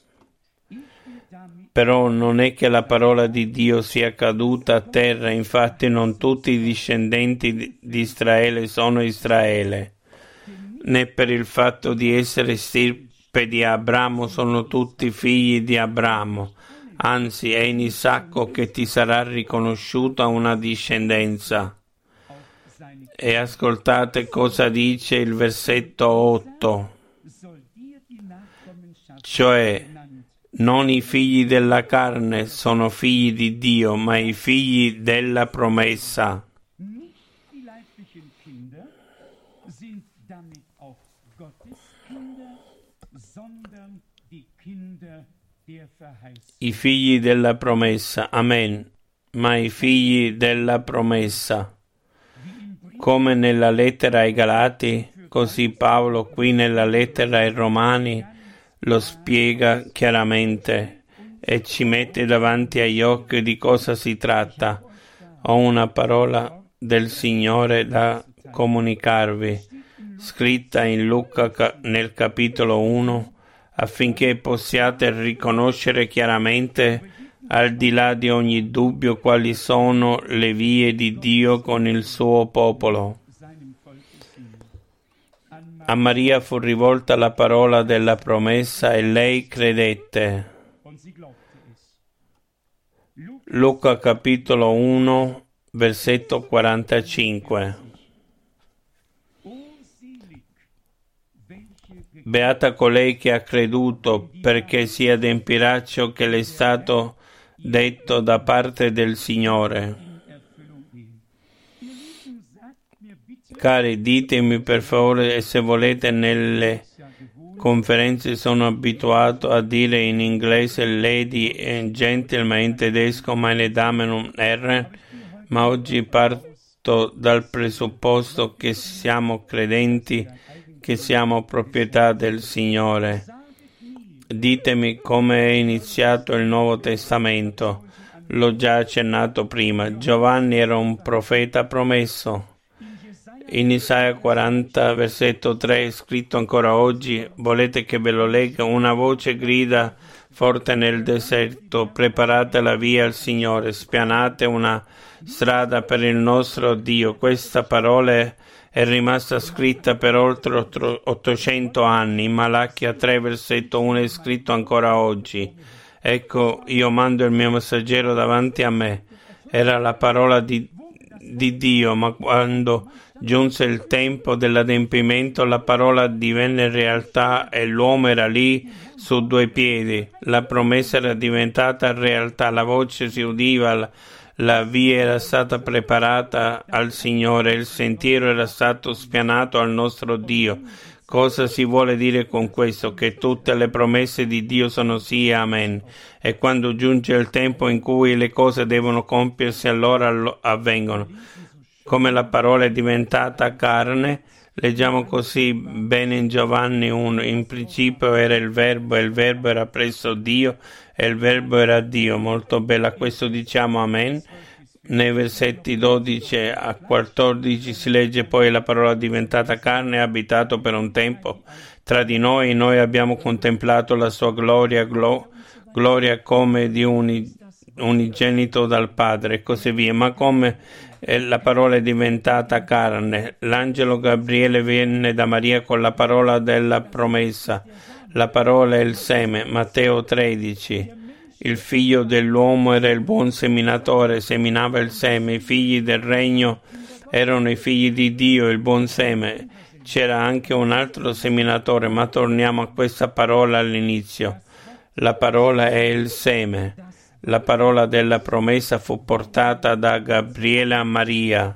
Però non è che la parola di Dio sia caduta a terra, infatti non tutti i discendenti di Israele sono Israele, né per il fatto di essere stirpe di Abramo sono tutti figli di Abramo. Anzi, è in Isacco che ti sarà riconosciuta una discendenza. E ascoltate cosa dice il versetto otto, cioè non i figli della carne sono figli di Dio, ma i figli della promessa. I figli della promessa, amen, ma i figli della promessa. Come nella lettera ai Galati, così Paolo qui nella lettera ai Romani lo spiega chiaramente e ci mette davanti agli occhi di cosa si tratta. Ho una parola del Signore da comunicarvi, scritta in Luca nel capitolo uno, affinché possiate riconoscere chiaramente, al di là di ogni dubbio, quali sono le vie di Dio con il suo popolo. A Maria fu rivolta la parola della promessa e lei credette. Luca capitolo uno, versetto quarantacinque. Beata colei che ha creduto, perché si adempirà ciò che le è stato detto da parte del Signore. Cari, ditemi per favore, e se volete, nelle conferenze sono abituato a dire in inglese lady e gentleman, in tedesco meine Damen und Herren, ma oggi parto dal presupposto che siamo credenti, che siamo proprietà del Signore. Ditemi come è iniziato il Nuovo Testamento. L'ho già accennato prima. Giovanni era un profeta promesso. In Isaia quaranta, versetto tre, scritto ancora oggi, volete che ve lo legga? Una voce grida forte nel deserto, preparate la via al Signore, spianate una strada per il nostro Dio. Questa parola è rimasta scritta per oltre ottocento anni. In Malachia tre, versetto uno è scritto ancora oggi. Ecco, io mando il mio messaggero davanti a me. Era la parola di, di Dio, ma quando giunse il tempo dell'adempimento, la parola divenne realtà e l'uomo era lì su due piedi. La promessa era diventata realtà, la voce si udiva, la, la via era stata preparata al Signore, il sentiero era stato spianato al nostro Dio. Cosa si vuole dire con questo? Che tutte le promesse di Dio sono sì e amen. E quando giunge il tempo in cui le cose devono compiersi, allora avvengono. Come la parola è diventata carne, leggiamo così bene in Giovanni uno, in principio era il Verbo, e il Verbo era presso Dio, e il Verbo era Dio. Molto bello, a questo diciamo amen. Nei versetti dodici a quattordici si legge poi: la parola diventata carne ha abitato per un tempo tra di noi, noi abbiamo contemplato la sua gloria, glo- gloria come di un unigenito dal Padre, e così via. Ma come la parola è diventata carne, l'angelo Gabriele venne da Maria con la parola della promessa. La parola è il seme, Matteo tredici. Il figlio dell'uomo era il buon seminatore, seminava il seme. I figli del regno erano i figli di Dio, il buon seme. C'era anche un altro seminatore, ma torniamo a questa parola all'inizio. La parola è il seme. La parola della promessa fu portata da Gabriele a Maria.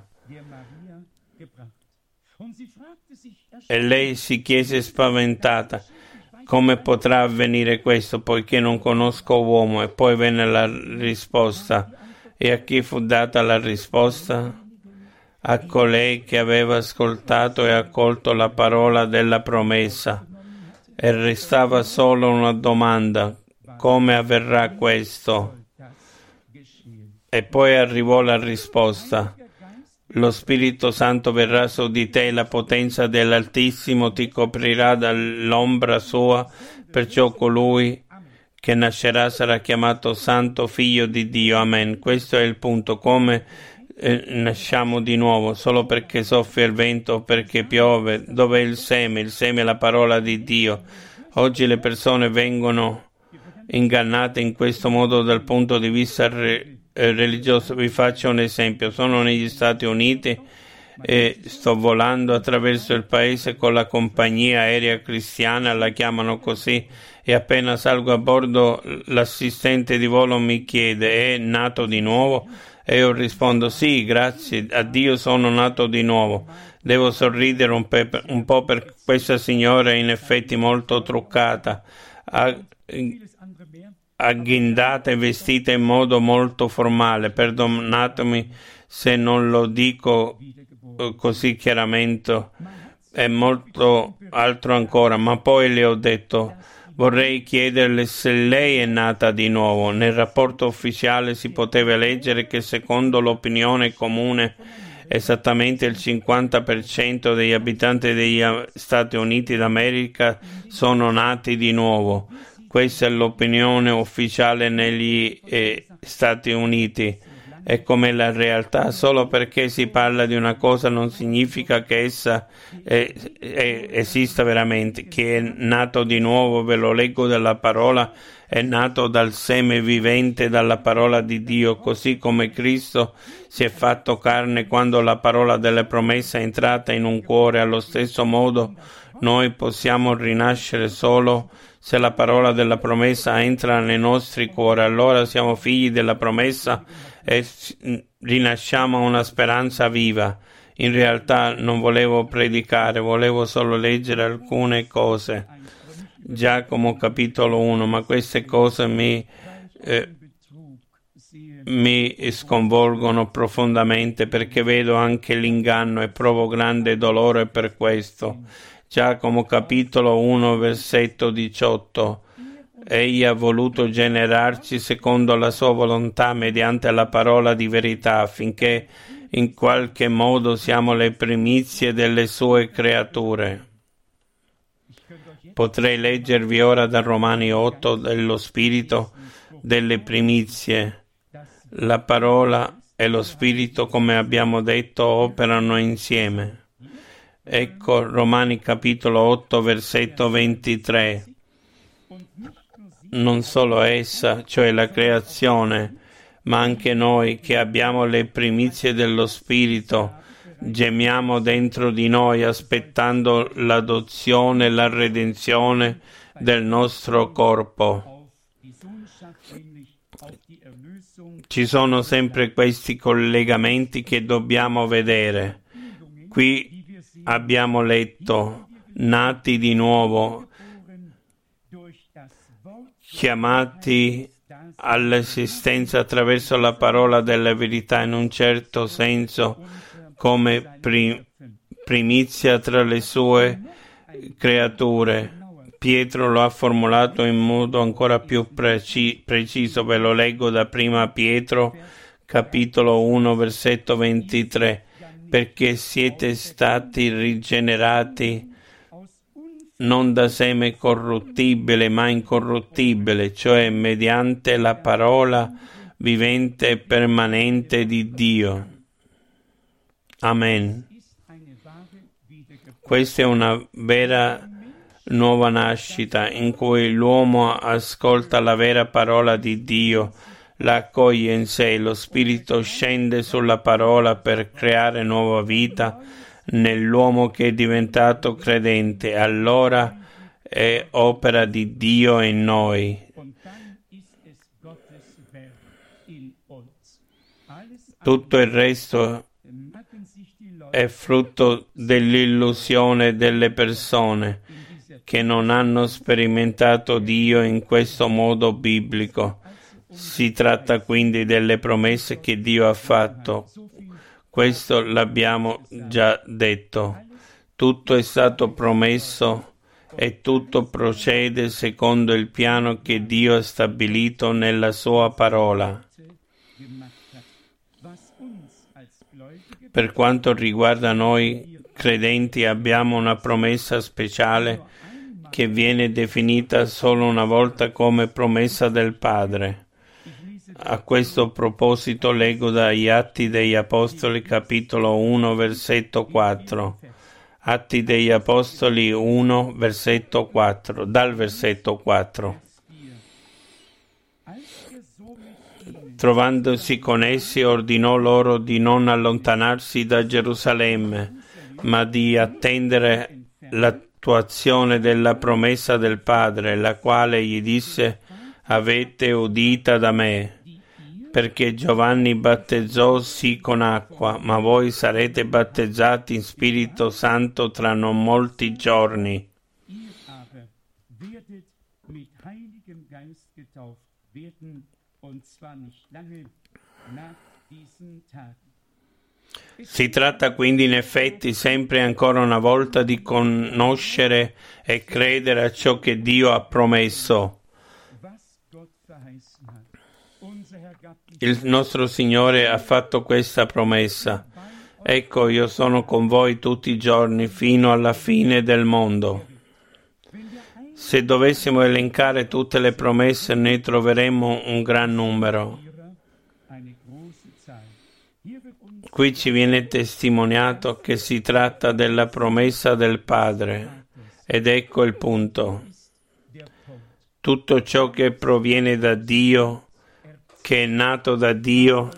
E lei si chiese spaventata: come potrà avvenire questo, poiché non conosco uomo? E poi venne la risposta. E a chi fu data la risposta? A colei che aveva ascoltato e accolto la parola della promessa. E restava solo una domanda: come avverrà questo? E poi arrivò la risposta: lo Spirito Santo verrà su di te, la potenza dell'Altissimo ti coprirà dall'ombra sua, perciò colui che nascerà sarà chiamato Santo Figlio di Dio. Amen. Questo è il punto. Come eh, nasciamo di nuovo? Solo perché soffia il vento, perché piove? Dov'è il seme? Il seme è la parola di Dio. Oggi le persone vengono ingannate in questo modo dal punto di vista re- religioso. Vi faccio un esempio: sono negli Stati Uniti e sto volando attraverso il paese con la compagnia aerea cristiana, la chiamano così, e appena salgo a bordo l'assistente di volo mi chiede: è nato di nuovo? E io rispondo: sì, grazie a Dio sono nato di nuovo. Devo sorridere un, pe- un po' per questa signora, in effetti molto truccata, agghindata e vestita in modo molto formale. Perdonatemi se non lo dico così chiaramente, è molto altro ancora, ma poi le ho detto: vorrei chiederle se lei è nata di nuovo. Nel rapporto ufficiale si poteva leggere che secondo l'opinione comune esattamente il cinquanta per cento degli abitanti degli Stati Uniti d'America sono nati di nuovo. Questa è l'opinione ufficiale negli eh, Stati Uniti. È come la realtà. Solo perché si parla di una cosa non significa che essa è, è, esista veramente. Chi è nato di nuovo, ve lo leggo dalla parola, è nato dal seme vivente, dalla parola di Dio, così come Cristo si è fatto carne quando la parola delle promesse è entrata in un cuore. Allo stesso modo noi possiamo rinascere solo se la parola della promessa entra nei nostri cuori. Allora siamo figli della promessa e rinasciamo una speranza viva. In realtà non volevo predicare, volevo solo leggere alcune cose. Giacomo capitolo uno, ma queste cose mi, eh, mi sconvolgono profondamente, perché vedo anche l'inganno e provo grande dolore per questo. Giacomo capitolo uno versetto diciotto. Egli ha voluto generarci secondo la sua volontà mediante la parola di verità, affinché in qualche modo siamo le primizie delle sue creature. Potrei leggervi ora da Romani otto dello spirito delle primizie. La parola e lo spirito, come abbiamo detto, operano insieme. Ecco Romani capitolo otto versetto ventitré. Non solo essa, cioè la creazione, ma anche noi che abbiamo le primizie dello spirito, gemiamo dentro di noi aspettando l'adozione e la redenzione del nostro corpo. Ci sono sempre questi collegamenti che dobbiamo vedere. Qui abbiamo letto: nati di nuovo, chiamati all'esistenza attraverso la parola della verità, in un certo senso come prim- primizia tra le sue creature. Pietro lo ha formulato in modo ancora più preci- preciso, ve lo leggo da prima Pietro capitolo uno versetto ventitré: perché siete stati rigenerati non da seme corruttibile ma incorruttibile, cioè mediante la parola vivente e permanente di Dio. Amen. Questa è una vera nuova nascita, in cui l'uomo ascolta la vera parola di Dio, la accoglie in sé, lo Spirito scende sulla parola per creare nuova vita nell'uomo che è diventato credente. Allora è opera di Dio in noi. Tutto il resto è frutto dell'illusione delle persone che non hanno sperimentato Dio in questo modo biblico. Si tratta quindi delle promesse che Dio ha fatto. Questo l'abbiamo già detto. Tutto è stato promesso e tutto procede secondo il piano che Dio ha stabilito nella sua parola. Per quanto riguarda noi credenti, abbiamo una promessa speciale che viene definita solo una volta come promessa del Padre. A questo proposito leggo dagli Atti degli Apostoli, capitolo uno, versetto quattro. Atti degli Apostoli uno, versetto quattro, dal versetto quattro. Trovandosi con essi, ordinò loro di non allontanarsi da Gerusalemme, ma di attendere l'attuazione della promessa del Padre, la quale gli disse: avete udita da me, perché Giovanni battezzò sì con acqua, ma voi sarete battezzati in Spirito Santo tra non molti giorni. Si tratta quindi in effetti sempre ancora una volta di conoscere e credere a ciò che Dio ha promesso. Il nostro Signore ha fatto questa promessa: ecco, io sono con voi tutti i giorni fino alla fine del mondo. Se dovessimo elencare tutte le promesse, ne troveremmo un gran numero. Qui ci viene testimoniato che si tratta della promessa del Padre, ed ecco il punto. Tutto ciò che proviene da Dio, che è nato da Dio,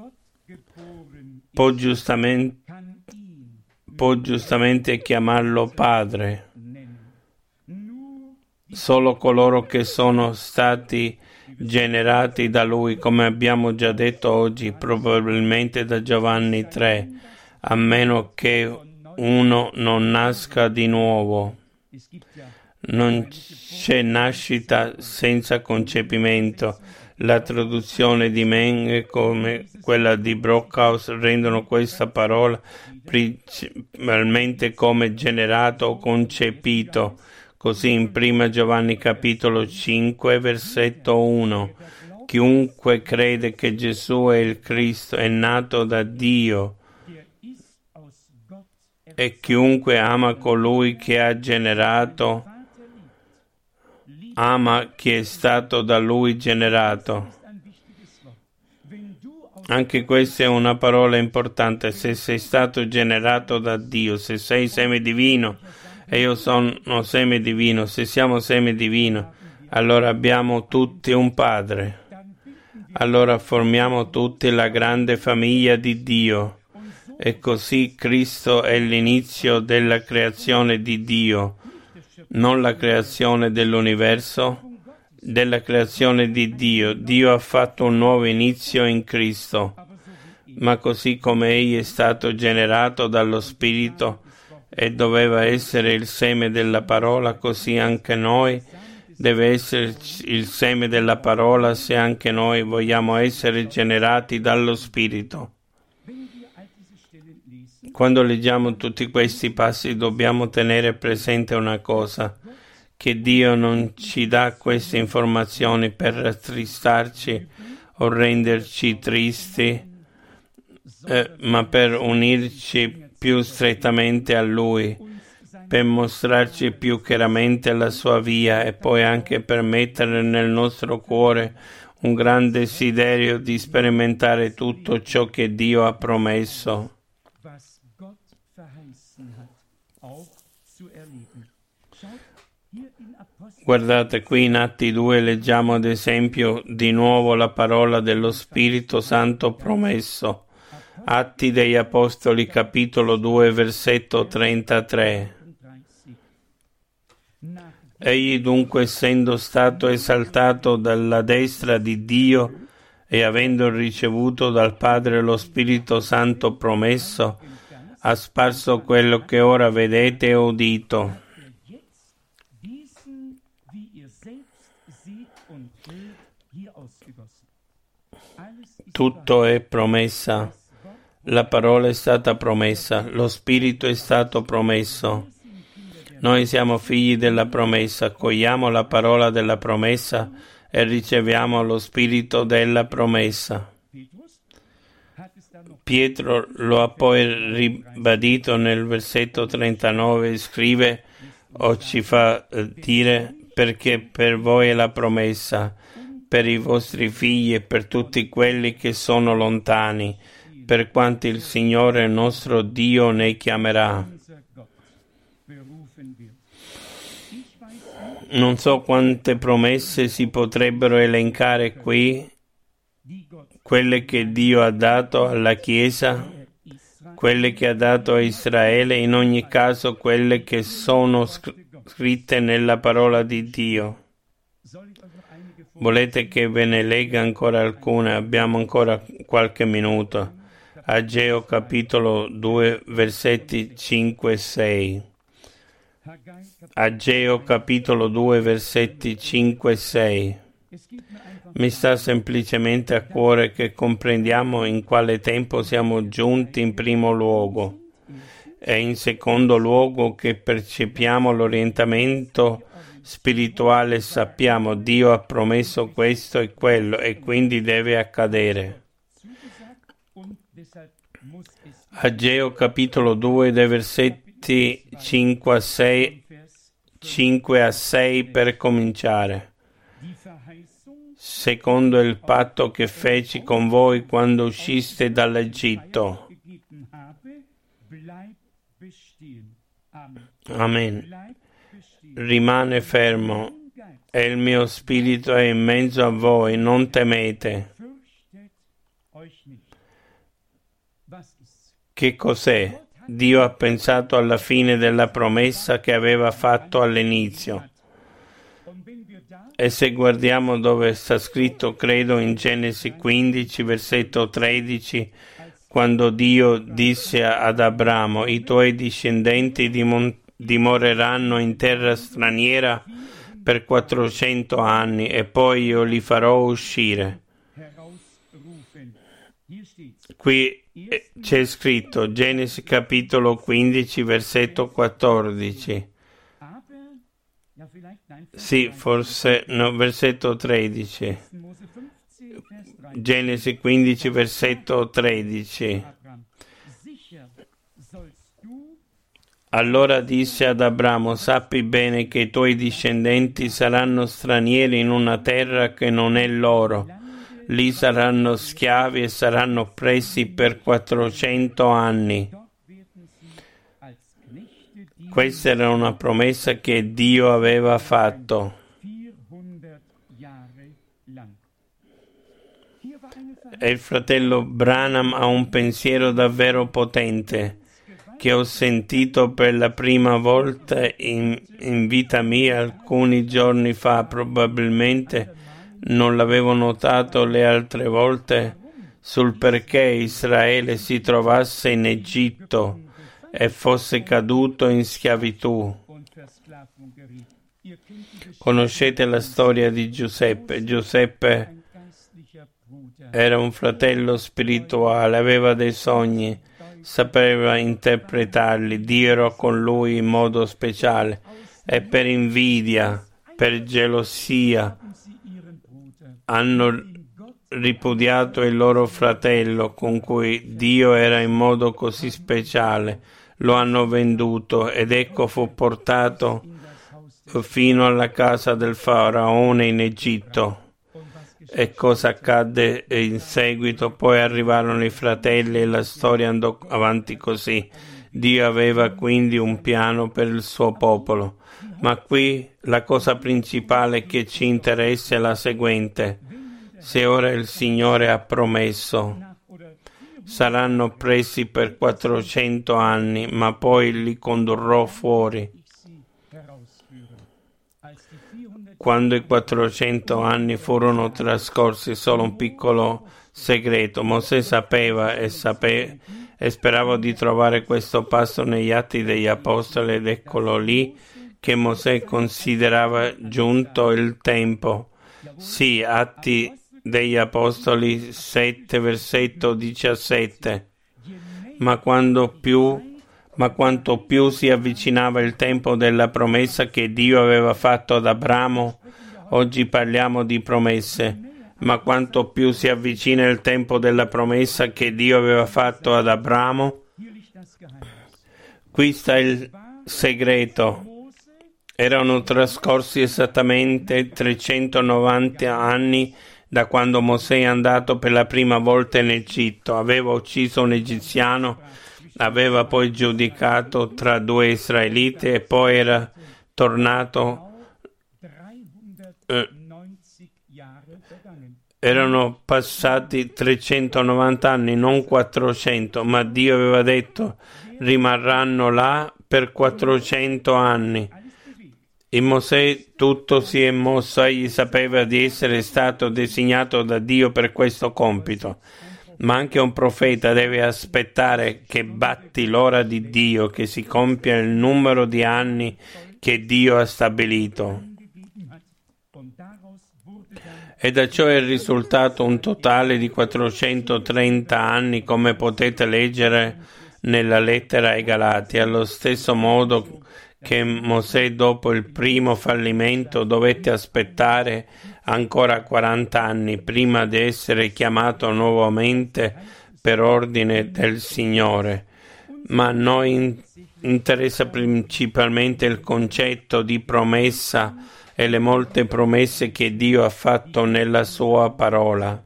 può giustamente, può giustamente chiamarlo Padre. Solo coloro che sono stati generati da Lui, come abbiamo già detto oggi, probabilmente da Giovanni tre, a meno che uno non nasca di nuovo. Non c'è nascita senza concepimento. La traduzione di Meng come quella di Brockhaus rendono questa parola principalmente come generato o concepito. Così in prima Giovanni capitolo cinque versetto uno: chiunque crede che Gesù è il Cristo è nato da Dio, e chiunque ama colui che ha generato ama chi è stato da lui generato. Anche questa è una parola importante. Se sei stato generato da Dio, se sei seme divino e io sono seme divino, se siamo seme divino, allora abbiamo tutti un Padre. Allora formiamo tutti la grande famiglia di Dio. E così Cristo è l'inizio della creazione di Dio, non la creazione dell'universo, della creazione di Dio. Dio ha fatto un nuovo inizio in Cristo, ma così come Egli è stato generato dallo Spirito e doveva essere il seme della parola, così anche noi deve essere il seme della parola se anche noi vogliamo essere generati dallo Spirito. Quando leggiamo tutti questi passi dobbiamo tenere presente una cosa, che Dio non ci dà queste informazioni per rattristarci o renderci tristi, eh, ma per unirci più strettamente a Lui, per mostrarci più chiaramente la Sua via e poi anche per mettere nel nostro cuore un gran desiderio di sperimentare tutto ciò che Dio ha promesso. Guardate qui in Atti due leggiamo ad esempio di nuovo la parola dello Spirito Santo promesso. Atti degli Apostoli capitolo due versetto trentatré. Egli dunque, essendo stato esaltato dalla destra di Dio e avendo ricevuto dal Padre lo Spirito Santo promesso, ha sparso quello che ora vedete e udito. Tutto è promessa. La parola è stata promessa, lo Spirito è stato promesso. Noi siamo figli della promessa, accogliamo la parola della promessa e riceviamo lo Spirito della promessa. Pietro lo ha poi ribadito nel versetto trentanove, scrive o ci fa dire: perché per voi è la promessa, per i vostri figli e per tutti quelli che sono lontani, per quanti il Signore nostro Dio ne chiamerà. Non so quante promesse si potrebbero elencare qui, quelle che Dio ha dato alla Chiesa, quelle che ha dato a Israele, in ogni caso quelle che sono scritte nella parola di Dio. Volete che ve ne legga ancora alcune? Abbiamo ancora qualche minuto. Ageo capitolo due versetti cinque e sei. Ageo capitolo due versetti cinque e sei. Mi sta semplicemente a cuore che comprendiamo in quale tempo siamo giunti in primo luogo e in secondo luogo che percepiamo l'orientamento spirituale e sappiamo Dio ha promesso questo e quello e quindi deve accadere. Ageo capitolo due dei versetti cinque a sei, cinque a sei per cominciare. Secondo il patto che feci con voi quando usciste dall'Egitto. Amen. Rimane fermo e il mio spirito è in mezzo a voi, non temete. Che cos'è? Dio ha pensato alla fine della promessa che aveva fatto all'inizio. E se guardiamo dove sta scritto, credo in Genesi quindici, versetto tredici, quando Dio disse ad Abramo: i tuoi discendenti dimon- dimoreranno in terra straniera per quattrocento anni e poi io li farò uscire. Qui c'è scritto Genesi capitolo quindici versetto quattordici. Sì, forse no, versetto tredici. Genesi quindici versetto tredici. Allora disse ad Abramo: sappi bene che i tuoi discendenti saranno stranieri in una terra che non è loro. Lì saranno schiavi e saranno oppressi per quattrocento anni. Questa era una promessa che Dio aveva fatto. E il fratello Branham ha un pensiero davvero potente che ho sentito per la prima volta in, in vita mia alcuni giorni fa. Probabilmente non l'avevo notato le altre volte, sul perché Israele si trovasse in Egitto e fosse caduto in schiavitù. Conoscete la storia di Giuseppe. Giuseppe era un fratello spirituale, aveva dei sogni, sapeva interpretarli. Dio era con lui in modo speciale e per invidia, per gelosia, hanno ripudiato il loro fratello con cui Dio era in modo così speciale, lo hanno venduto ed ecco fu portato fino alla casa del faraone in Egitto. E cosa accadde in seguito? Poi arrivarono i fratelli e la storia andò avanti così. Dio aveva quindi un piano per il suo popolo. Ma qui la cosa principale che ci interessa è la seguente: se ora il Signore ha promesso, saranno presi per quattrocento anni, ma poi li condurrò fuori. Quando i quattrocento anni furono trascorsi, solo un piccolo segreto. Mosè sapeva e, sape- e speravo di trovare questo passo negli Atti degli Apostoli, ed eccolo lì che Mosè considerava giunto il tempo. Sì, Atti degli Apostoli sette, versetto diciassette. Ma quando più Ma quanto più si avvicinava il tempo della promessa che Dio aveva fatto ad Abramo, oggi parliamo di promesse, ma quanto più si avvicina il tempo della promessa che Dio aveva fatto ad Abramo, qui sta il segreto. Erano trascorsi esattamente trecentonovanta anni da quando Mosè è andato per la prima volta in Egitto. Aveva ucciso un egiziano, aveva poi giudicato tra due israeliti e poi era tornato. Eh, erano passati trecentonovanta anni, non quattrocento, ma Dio aveva detto rimarranno là per quattrocento anni. In Mosè tutto si è mosso, egli sapeva di essere stato designato da Dio per questo compito. Ma anche un profeta deve aspettare che batti l'ora di Dio, che si compia il numero di anni che Dio ha stabilito. E da ciò è risultato un totale di quattrocentotrenta anni, come potete leggere nella lettera ai Galati. Allo stesso modo che Mosè, dopo il primo fallimento, dovette aspettare ancora quaranta anni prima di essere chiamato nuovamente per ordine del Signore. Ma a noi interessa principalmente il concetto di promessa e le molte promesse che Dio ha fatto nella sua parola.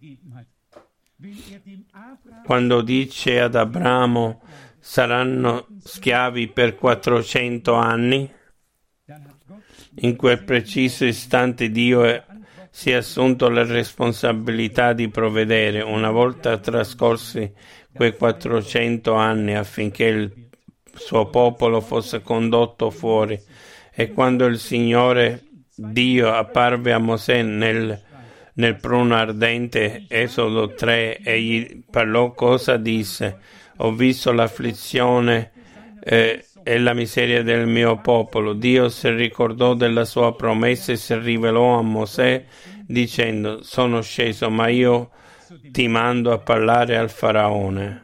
Quando dice ad Abramo saranno schiavi per quattrocento anni, in quel preciso istante Dio è si è assunto la responsabilità di provvedere, una volta trascorsi quei quattrocento anni, affinché il suo popolo fosse condotto fuori. E quando il Signore Dio apparve a Mosè nel, nel pruno ardente, Esodo tre, egli parlò, cosa disse? Ho visto l'afflizione eh, e la miseria del mio popolo. Dio si ricordò della sua promessa e si rivelò a Mosè dicendo: sono sceso, ma io ti mando a parlare al faraone.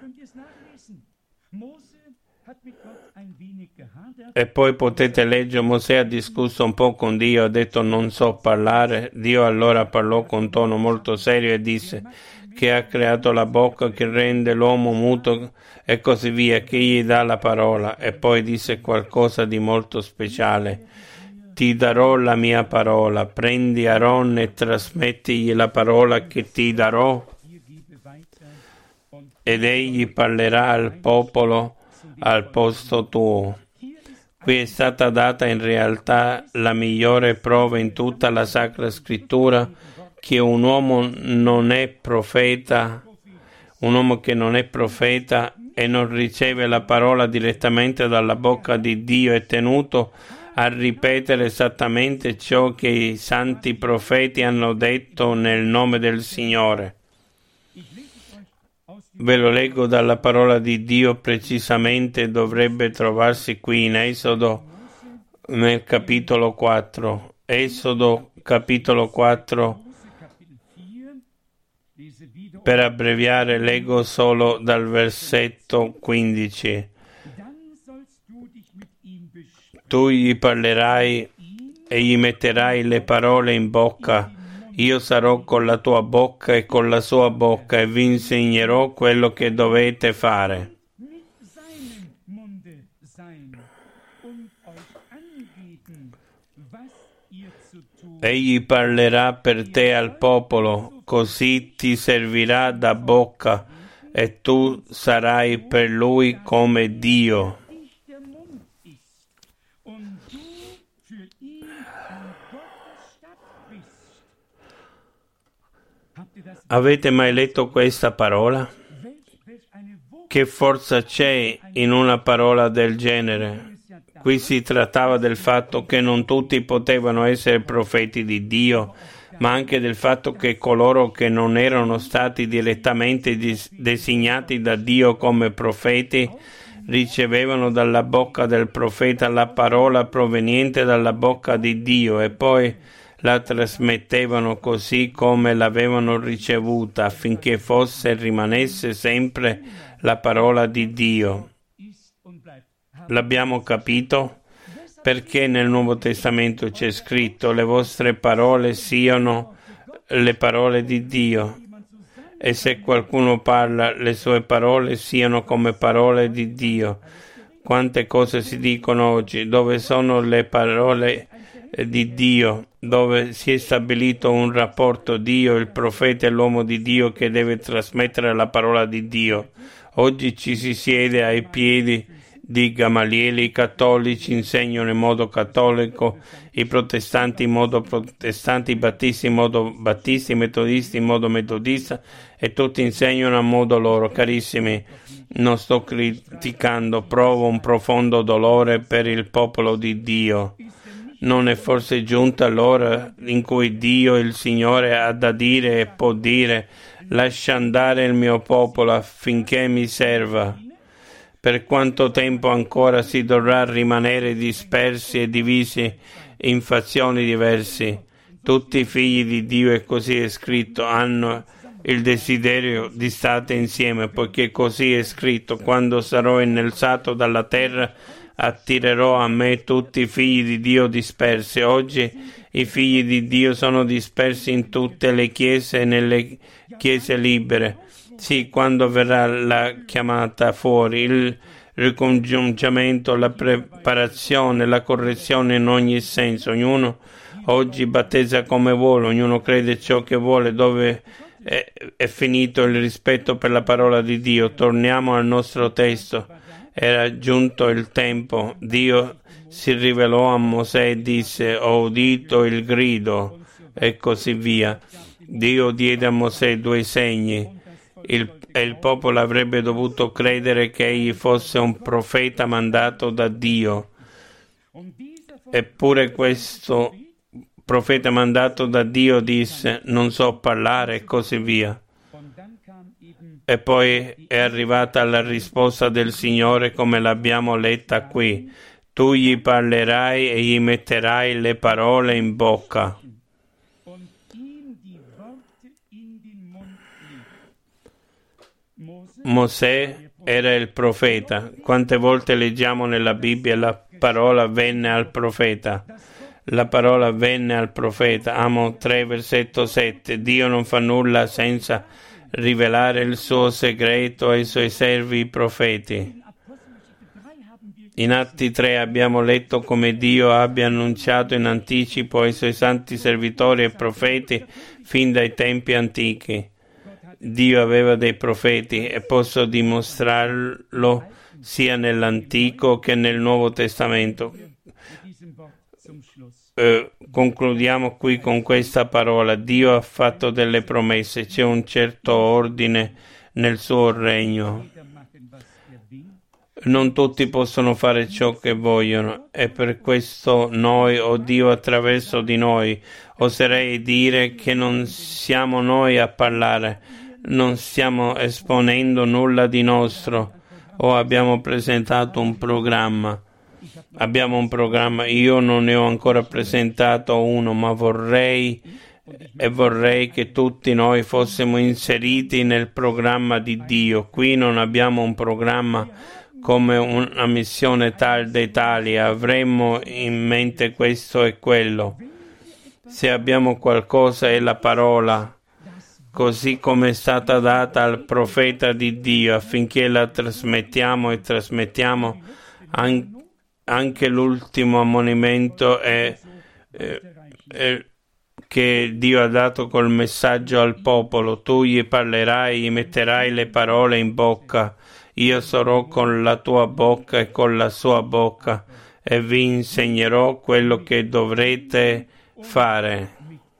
E poi potete leggere, Mosè ha discusso un po' con Dio, ha detto non so parlare. Dio allora parlò con tono molto serio e disse: che ha creato la bocca, che rende l'uomo muto e così via, che gli dà la parola. E poi disse qualcosa di molto speciale: ti darò la mia parola, prendi Aaron e trasmettigli la parola che ti darò, ed egli parlerà al popolo al posto tuo. Qui è stata data in realtà la migliore prova in tutta la Sacra Scrittura che un uomo non è profeta, un uomo che non è profeta e non riceve la parola direttamente dalla bocca di Dio è tenuto a ripetere esattamente ciò che i santi profeti hanno detto nel nome del Signore. Ve lo leggo dalla parola di Dio, precisamente dovrebbe trovarsi qui in Esodo nel capitolo quattro. Esodo capitolo quattro. Per abbreviare leggo solo dal versetto quindici. Tu gli parlerai e gli metterai le parole in bocca. Io sarò con la tua bocca e con la sua bocca e vi insegnerò quello che dovete fare. Egli parlerà per te al popolo, così ti servirà da bocca e tu sarai per lui come Dio. Avete mai letto questa parola? Che forza c'è in una parola del genere? Qui si trattava del fatto che non tutti potevano essere profeti di Dio, ma anche del fatto che coloro che non erano stati direttamente dis- designati da Dio come profeti ricevevano dalla bocca del profeta la parola proveniente dalla bocca di Dio e poi la trasmettevano così come l'avevano ricevuta, affinché fosse e rimanesse sempre la parola di Dio. L'abbiamo capito? Perché nel Nuovo Testamento c'è scritto: le vostre parole siano le parole di Dio, e se qualcuno parla, le sue parole siano come parole di Dio. Quante cose si dicono oggi? Dove sono le parole di Dio? Dove si è stabilito un rapporto Dio, il profeta e l'uomo di Dio che deve trasmettere la parola di Dio. Oggi ci si siede ai piedi di Gamaliele, i cattolici insegnano in modo cattolico, i protestanti in modo protestante, i battisti in modo battista, i metodisti in modo metodista, e tutti insegnano a modo loro. Carissimi, non sto criticando, provo un profondo dolore per il popolo di Dio. Non è forse giunta l'ora in cui Dio, il Signore, ha da dire e può dire: lascia andare il mio popolo affinché mi serva? Per quanto tempo ancora si dovrà rimanere dispersi e divisi in fazioni diverse? Tutti i figli di Dio, e così è scritto, hanno il desiderio di stare insieme, poiché così è scritto: quando sarò innalzato dalla terra attirerò a me tutti i figli di Dio dispersi. Oggi i figli di Dio sono dispersi in tutte le chiese e nelle chiese libere. Sì, quando verrà la chiamata fuori, il ricongiungimento, la preparazione, la correzione in ogni senso. Ognuno oggi battezza come vuole, ognuno crede ciò che vuole. Dove è, è finito il rispetto per la parola di Dio? Torniamo al nostro testo. Era giunto il tempo. Dio si rivelò a Mosè e disse: ho udito il grido, e così via. Dio diede a Mosè due segni. Il, e il popolo avrebbe dovuto credere che egli fosse un profeta mandato da Dio. Eppure questo profeta mandato da Dio disse: non so parlare, e così via. E poi è arrivata la risposta del Signore, come l'abbiamo letta qui: tu gli parlerai e gli metterai le parole in bocca. Mosè era il profeta. Quante volte leggiamo nella Bibbia la parola venne al profeta? La parola venne al profeta. Amo tre, versetto sette. Dio non fa nulla senza rivelare il suo segreto ai suoi servi profeti. In Atti tre abbiamo letto come Dio abbia annunciato in anticipo ai suoi santi servitori e profeti fin dai tempi antichi. Dio aveva dei profeti, e posso dimostrarlo sia nell'Antico che nel Nuovo Testamento. Eh, concludiamo qui con questa parola: Dio ha fatto delle promesse, c'è un certo ordine nel suo regno. Non tutti possono fare ciò che vogliono, e per questo noi, o Dio attraverso di noi, oserei dire che non siamo noi a parlare, non stiamo esponendo nulla di nostro, o abbiamo presentato un programma. Abbiamo un programma, io non ne ho ancora presentato uno, ma vorrei e vorrei che tutti noi fossimo inseriti nel programma di Dio. Qui non abbiamo un programma come una missione tal dei tali, avremmo in mente questo e quello. Se abbiamo qualcosa è la parola, così come è stata data al profeta di Dio, affinché la trasmettiamo e trasmettiamo anche Anche l'ultimo ammonimento è, è, è che Dio ha dato col messaggio al popolo: tu gli parlerai, gli metterai le parole in bocca, io sarò con la tua bocca e con la sua bocca, e vi insegnerò quello che dovrete fare.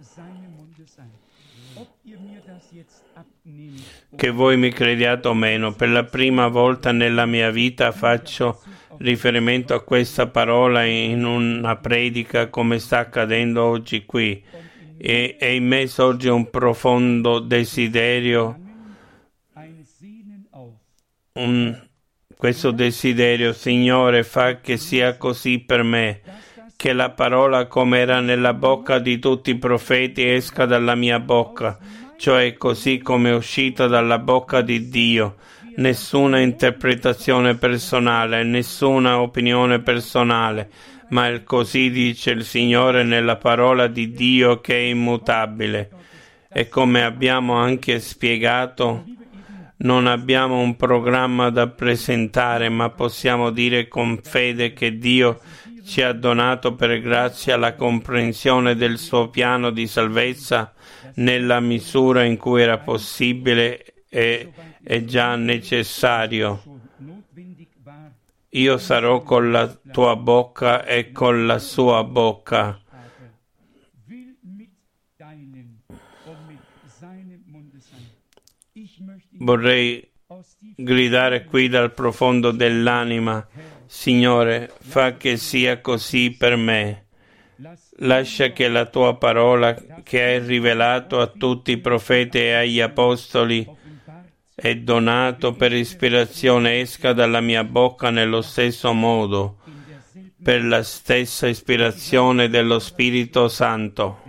Che voi mi crediate o meno, per la prima volta nella mia vita faccio riferimento a questa parola in una predica come sta accadendo oggi qui, e, e in me sorge un profondo desiderio, un, questo desiderio, Signore, fa che sia così per me, che la parola come era nella bocca di tutti i profeti esca dalla mia bocca, cioè così come è uscita dalla bocca di Dio. Nessuna interpretazione personale, nessuna opinione personale, ma il così dice il Signore nella parola di Dio che è immutabile. E come abbiamo anche spiegato, non abbiamo un programma da presentare, ma possiamo dire con fede che Dio ci ha donato per grazia la comprensione del suo piano di salvezza nella misura in cui era possibile e è già necessario. Io sarò con la tua bocca e con la sua bocca. Vorrei gridare qui dal profondo dell'anima, Signore, fa che sia così per me. Lascia che la tua parola, che hai rivelato a tutti i profeti e agli apostoli, è donato per ispirazione, esca dalla mia bocca nello stesso modo, per la stessa ispirazione dello Spirito Santo.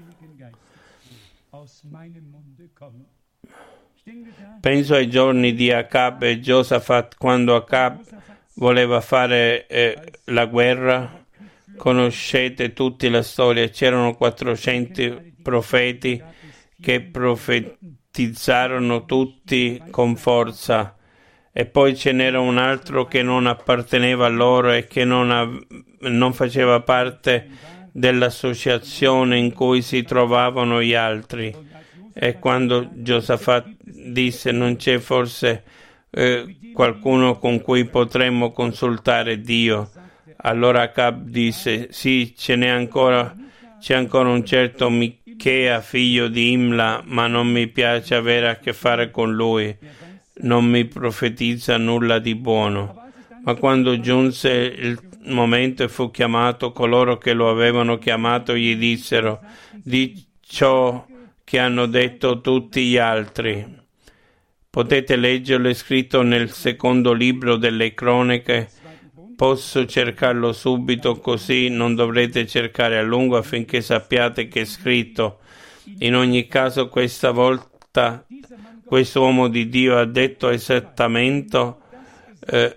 Penso ai giorni di Acab e Giosafat, quando Acab voleva fare eh, la guerra. Conoscete tutti la storia, c'erano quattrocento profeti che profetizzarono tutti con forza, e poi ce n'era un altro che non apparteneva a loro e che non, av- non faceva parte dell'associazione in cui si trovavano gli altri. E quando Giosafat disse: non c'è forse eh, qualcuno con cui potremmo consultare Dio? Allora Acab disse: sì, ce n'è ancora, c'è ancora un certo Michea, figlio di Imla, ma non mi piace avere a che fare con lui, non mi profetizza nulla di buono. Ma quando giunse il momento e fu chiamato, coloro che lo avevano chiamato gli dissero: di ciò che hanno detto tutti gli altri. Potete leggerlo, è scritto nel secondo libro delle Cronache. Posso cercarlo subito, così non dovrete cercare a lungo, affinché sappiate che è scritto. In ogni caso, questa volta questo uomo di Dio ha detto esattamente eh,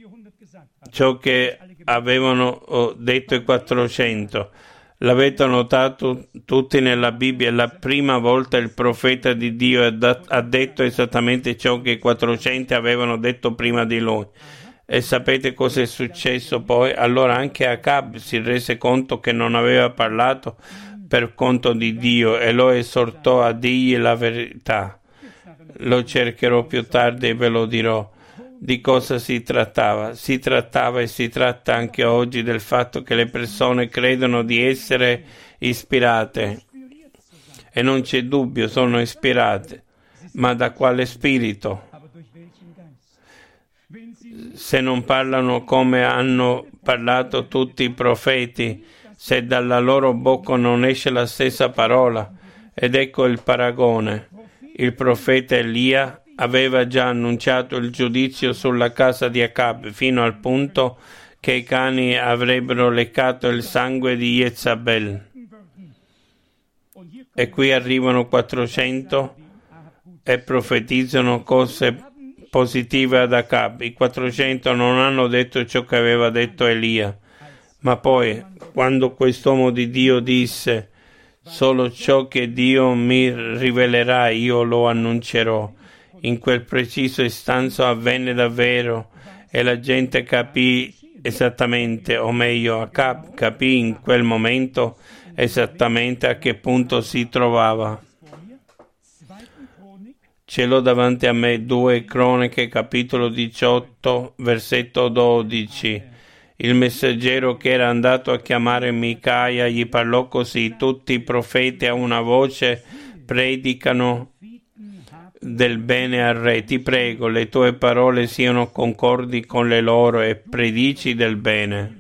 ciò che avevano oh, detto i quattrocento. L'avete notato tutti nella Bibbia, la prima volta il profeta di Dio ha detto esattamente ciò che i quattrocento avevano detto prima di lui. E sapete cosa è successo poi? Allora anche Acab si rese conto che non aveva parlato per conto di Dio e lo esortò a dirgli la verità. Lo cercherò più tardi e ve lo dirò. Di cosa si trattava? Si trattava e si tratta anche oggi del fatto che le persone credono di essere ispirate. E non c'è dubbio, sono ispirate. Ma da quale spirito? Se non parlano come hanno parlato tutti i profeti, se dalla loro bocca non esce la stessa parola. Ed ecco il paragone. Il profeta Elia aveva già annunciato il giudizio sulla casa di Acab, fino al punto che i cani avrebbero leccato il sangue di Jezabel. E qui arrivano quattrocento e profetizzano cose positive ad Acab. I quattrocento non hanno detto ciò che aveva detto Elia, ma poi, quando quest'uomo di Dio disse: solo ciò che Dio mi rivelerà io lo annuncerò, in quel preciso istante avvenne davvero, e la gente capì esattamente, o meglio Acab capì in quel momento esattamente a che punto si trovava. Ce l'ho davanti a me, due Cronache, capitolo diciotto, versetto dodici. Il messaggero che era andato a chiamare Micaia gli parlò così: tutti i profeti a una voce predicano del bene al re. Ti prego, le tue parole siano concordi con le loro e predici del bene.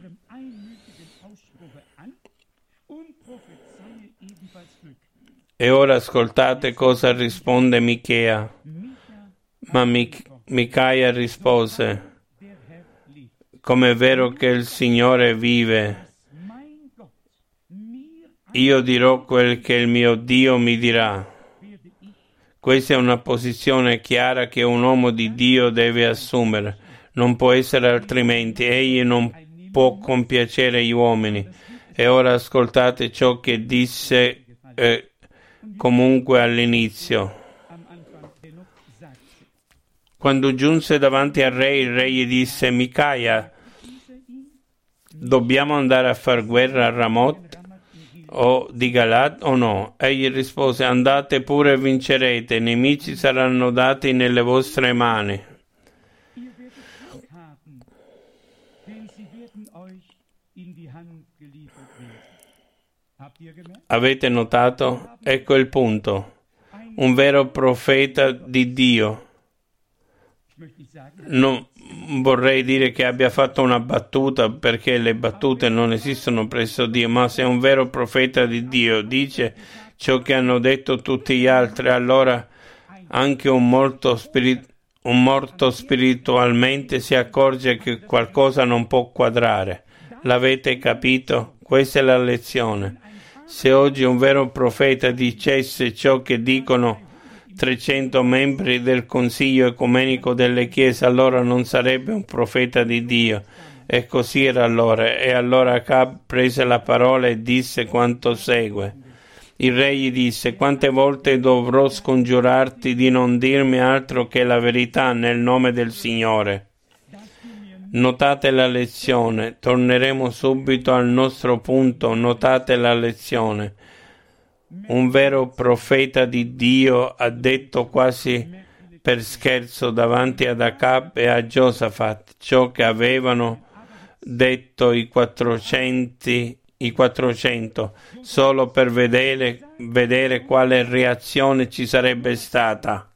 E ora ascoltate cosa risponde Michea. Ma Mich- Micaia rispose: come è vero che il Signore vive, io dirò quel che il mio Dio mi dirà. Questa è una posizione chiara che un uomo di Dio deve assumere. Non può essere altrimenti. Egli non può compiacere gli uomini. E ora ascoltate ciò che disse eh, comunque all'inizio. Quando giunse davanti al re, il re gli disse: Micaia, dobbiamo andare a far guerra a Ramot o di Galad o no? Egli rispose: andate pure e vincerete, i nemici saranno dati nelle vostre mani. Avete notato? Ecco il punto. Un vero profeta di Dio. Non vorrei dire che abbia fatto una battuta, perché le battute non esistono presso Dio, ma se un vero profeta di Dio dice ciò che hanno detto tutti gli altri, allora anche un morto, spirit- un morto spiritualmente si accorge che qualcosa non può quadrare. L'avete capito? Questa è la lezione. Se oggi un vero profeta dicesse ciò che dicono trecento membri del Consiglio Ecumenico delle Chiese, allora non sarebbe un profeta di Dio. E così era allora. E allora Acab prese la parola e disse quanto segue. Il re gli disse: quante volte dovrò scongiurarti di non dirmi altro che la verità nel nome del Signore? Notate la lezione. Torneremo subito al nostro punto. Notate la lezione. Un vero profeta di Dio ha detto quasi per scherzo davanti ad Acab e a Giosafat ciò che avevano detto i quattrocento, i quattrocento solo per vedere, vedere quale reazione ci sarebbe stata.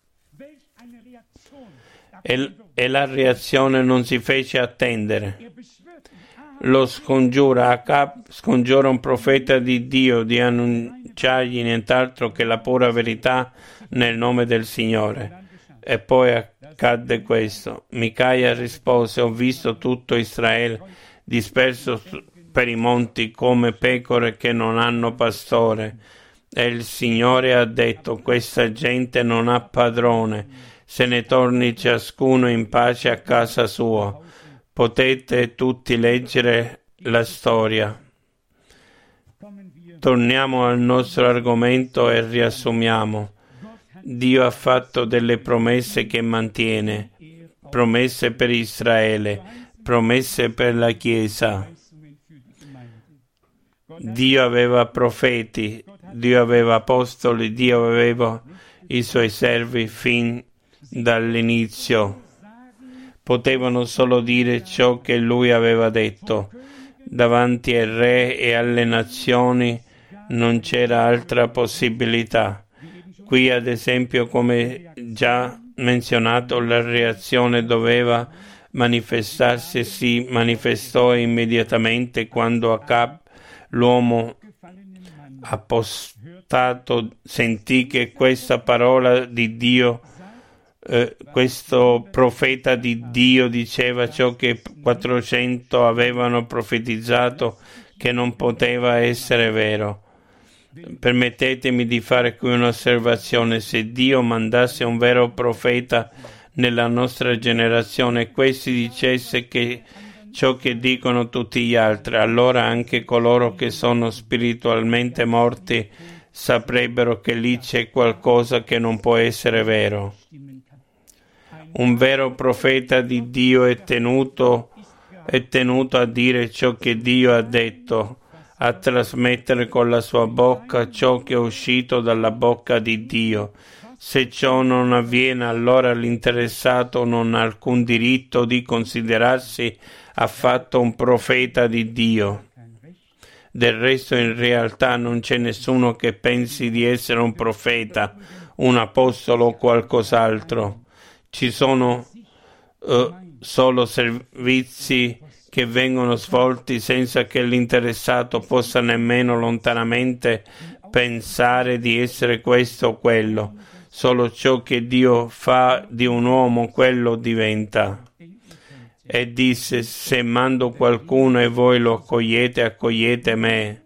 E, e la reazione non si fece attendere. Lo scongiura Acab, scongiura un profeta di Dio di annunciargli nient'altro che la pura verità nel nome del Signore. E poi accadde questo. Micaia rispose: ho visto tutto Israele disperso per i monti come pecore che non hanno pastore. E il Signore ha detto: questa gente non ha padrone, se ne torni ciascuno in pace a casa sua. Potete tutti leggere la storia. Torniamo al nostro argomento e riassumiamo. Dio ha fatto delle promesse che mantiene, promesse per Israele, promesse per la Chiesa. Dio aveva profeti, Dio aveva apostoli, Dio aveva i suoi servi fin dall'inizio. Potevano solo dire ciò che lui aveva detto. Davanti al re e alle nazioni non c'era altra possibilità. Qui, ad esempio, come già menzionato, la reazione doveva manifestarsi e si manifestò immediatamente quando Acab, l'uomo appostato, sentì che questa parola di Dio, Eh, questo profeta di Dio diceva ciò che quattrocento avevano profetizzato, che non poteva essere vero. Permettetemi di fare qui un'osservazione. Se Dio mandasse un vero profeta nella nostra generazione e questi dicesse che ciò che dicono tutti gli altri, allora anche coloro che sono spiritualmente morti saprebbero che lì c'è qualcosa che non può essere vero. Un vero profeta di Dio è tenuto, è tenuto a dire ciò che Dio ha detto, a trasmettere con la sua bocca ciò che è uscito dalla bocca di Dio. Se ciò non avviene, allora l'interessato non ha alcun diritto di considerarsi ha fatto un profeta di Dio. Del resto in realtà non c'è nessuno che pensi di essere un profeta, un apostolo o qualcos'altro. Ci sono uh, solo servizi che vengono svolti senza che l'interessato possa nemmeno lontanamente pensare di essere questo o quello. Solo ciò che Dio fa di un uomo, quello diventa. E disse: se mando qualcuno e voi lo accogliete, accogliete me.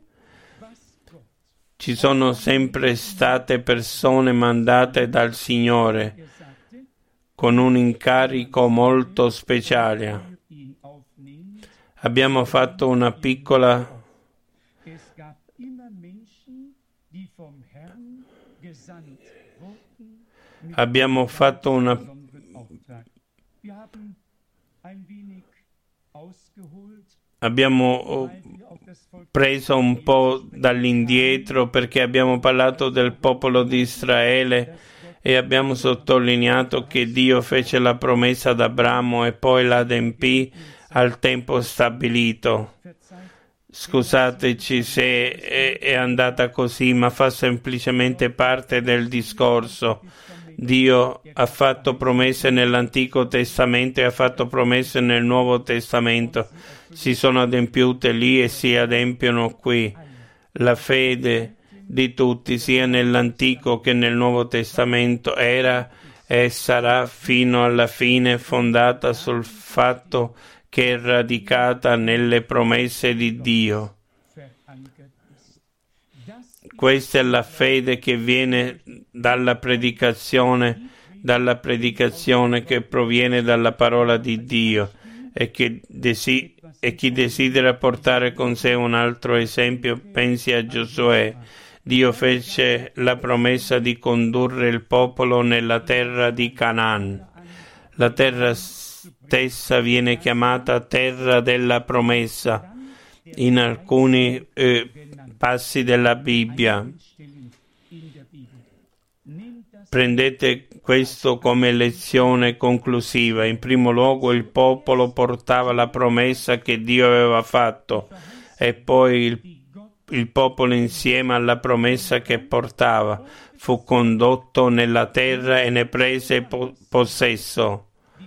Ci sono sempre state persone mandate dal Signore con un incarico molto speciale. Abbiamo fatto una piccola abbiamo fatto una abbiamo preso un po' dall'indietro perché abbiamo parlato del popolo di Israele e abbiamo sottolineato che Dio fece la promessa ad Abramo e poi la adempì al tempo stabilito. Scusateci se è, è andata così, ma fa semplicemente parte del discorso. Dio ha fatto promesse nell'Antico Testamento e ha fatto promesse nel Nuovo Testamento. Si sono adempiute lì e si adempiono qui. La fede di tutti, sia nell'Antico che nel Nuovo Testamento, era e sarà fino alla fine fondata sul fatto che è radicata nelle promesse di Dio. Questa è la fede che viene dalla predicazione, dalla predicazione che proviene dalla parola di Dio e che desi- e chi desidera portare con sé un altro esempio pensi a Giosuè. Dio fece la promessa di condurre il popolo nella terra di Canaan. La terra stessa viene chiamata terra della promessa in alcuni eh, passi della Bibbia. Prendete questo come lezione conclusiva. In primo luogo il popolo portava la promessa che Dio aveva fatto e poi il, il popolo insieme alla promessa che portava fu condotto nella terra e ne prese po- possesso.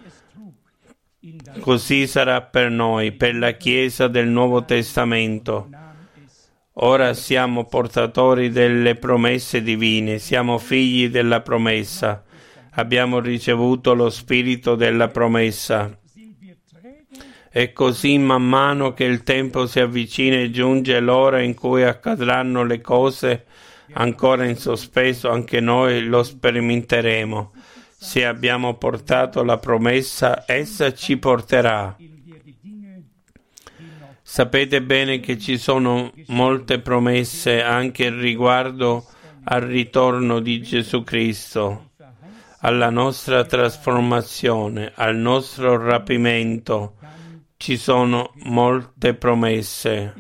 Così sarà per noi, per la Chiesa del Nuovo Testamento. Ora siamo portatori delle promesse divine, siamo figli della promessa, abbiamo ricevuto lo spirito della promessa. E così man mano che il tempo si avvicina e giunge l'ora in cui accadranno le cose ancora in sospeso, anche noi lo sperimenteremo. Se abbiamo portato la promessa, essa ci porterà. Sapete bene che ci sono molte promesse anche riguardo al ritorno di Gesù Cristo, alla nostra trasformazione, al nostro rapimento. Ci sono molte promesse.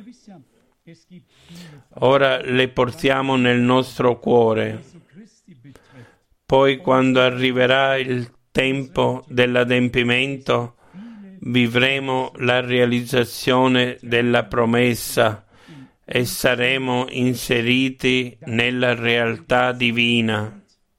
Ora le portiamo nel nostro cuore. Poi, quando arriverà il tempo dell'adempimento, vivremo la realizzazione della promessa e saremo inseriti nella realtà divina.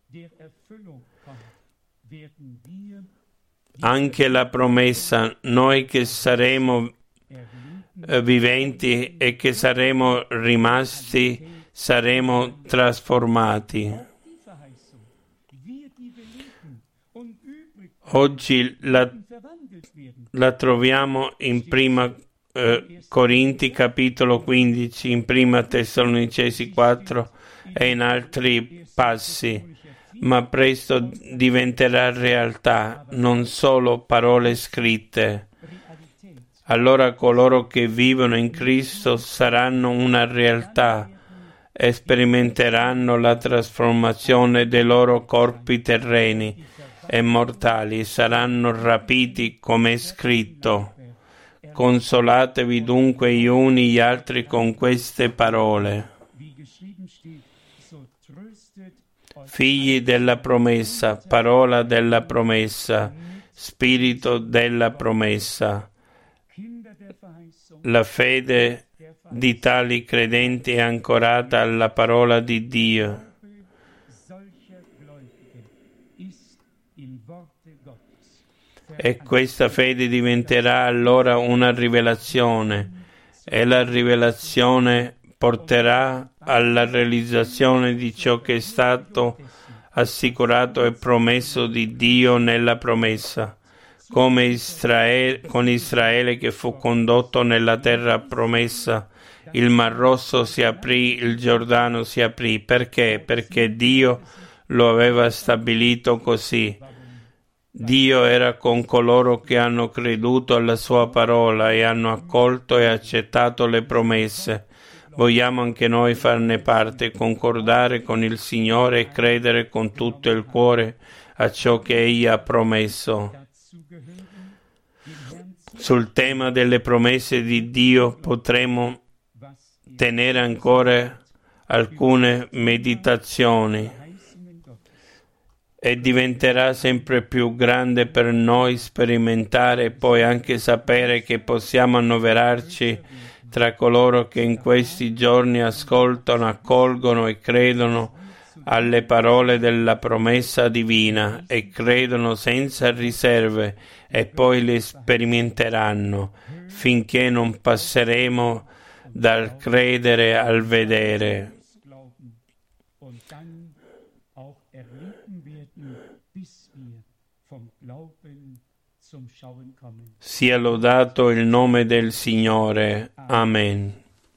Anche la promessa, noi che saremo eh, viventi e che saremo rimasti, saremo trasformati. Oggi la, la troviamo in prima eh, Corinti capitolo quindici, in prima Tessalonicesi quattro e in altri passi, ma presto diventerà realtà, non solo parole scritte. Allora coloro che vivono in Cristo saranno una realtà e sperimenteranno la trasformazione dei loro corpi terreni e mortali, saranno rapiti come è scritto. Consolatevi dunque gli uni gli altri con queste parole. Figli della promessa, parola della promessa, spirito della promessa. La fede di tali credenti è ancorata alla parola di Dio. E questa fede diventerà allora una rivelazione, e la rivelazione porterà alla realizzazione di ciò che è stato assicurato e promesso di Dio nella promessa, come Israele, con Israele che fu condotto nella terra promessa. Il Mar Rosso si aprì, il Giordano si aprì. Perché? Perché Dio lo aveva stabilito così. Dio era con coloro che hanno creduto alla sua parola e hanno accolto e accettato le promesse. Vogliamo anche noi farne parte, concordare con il Signore e credere con tutto il cuore a ciò che Egli ha promesso. Sul tema delle promesse di Dio potremo tenere ancora alcune meditazioni. E diventerà sempre più grande per noi sperimentare e poi anche sapere che possiamo annoverarci tra coloro che in questi giorni ascoltano, accolgono e credono alle parole della promessa divina e credono senza riserve e poi le sperimenteranno finché non passeremo dal credere al vedere. Sia lodato il nome del Signore. Amen.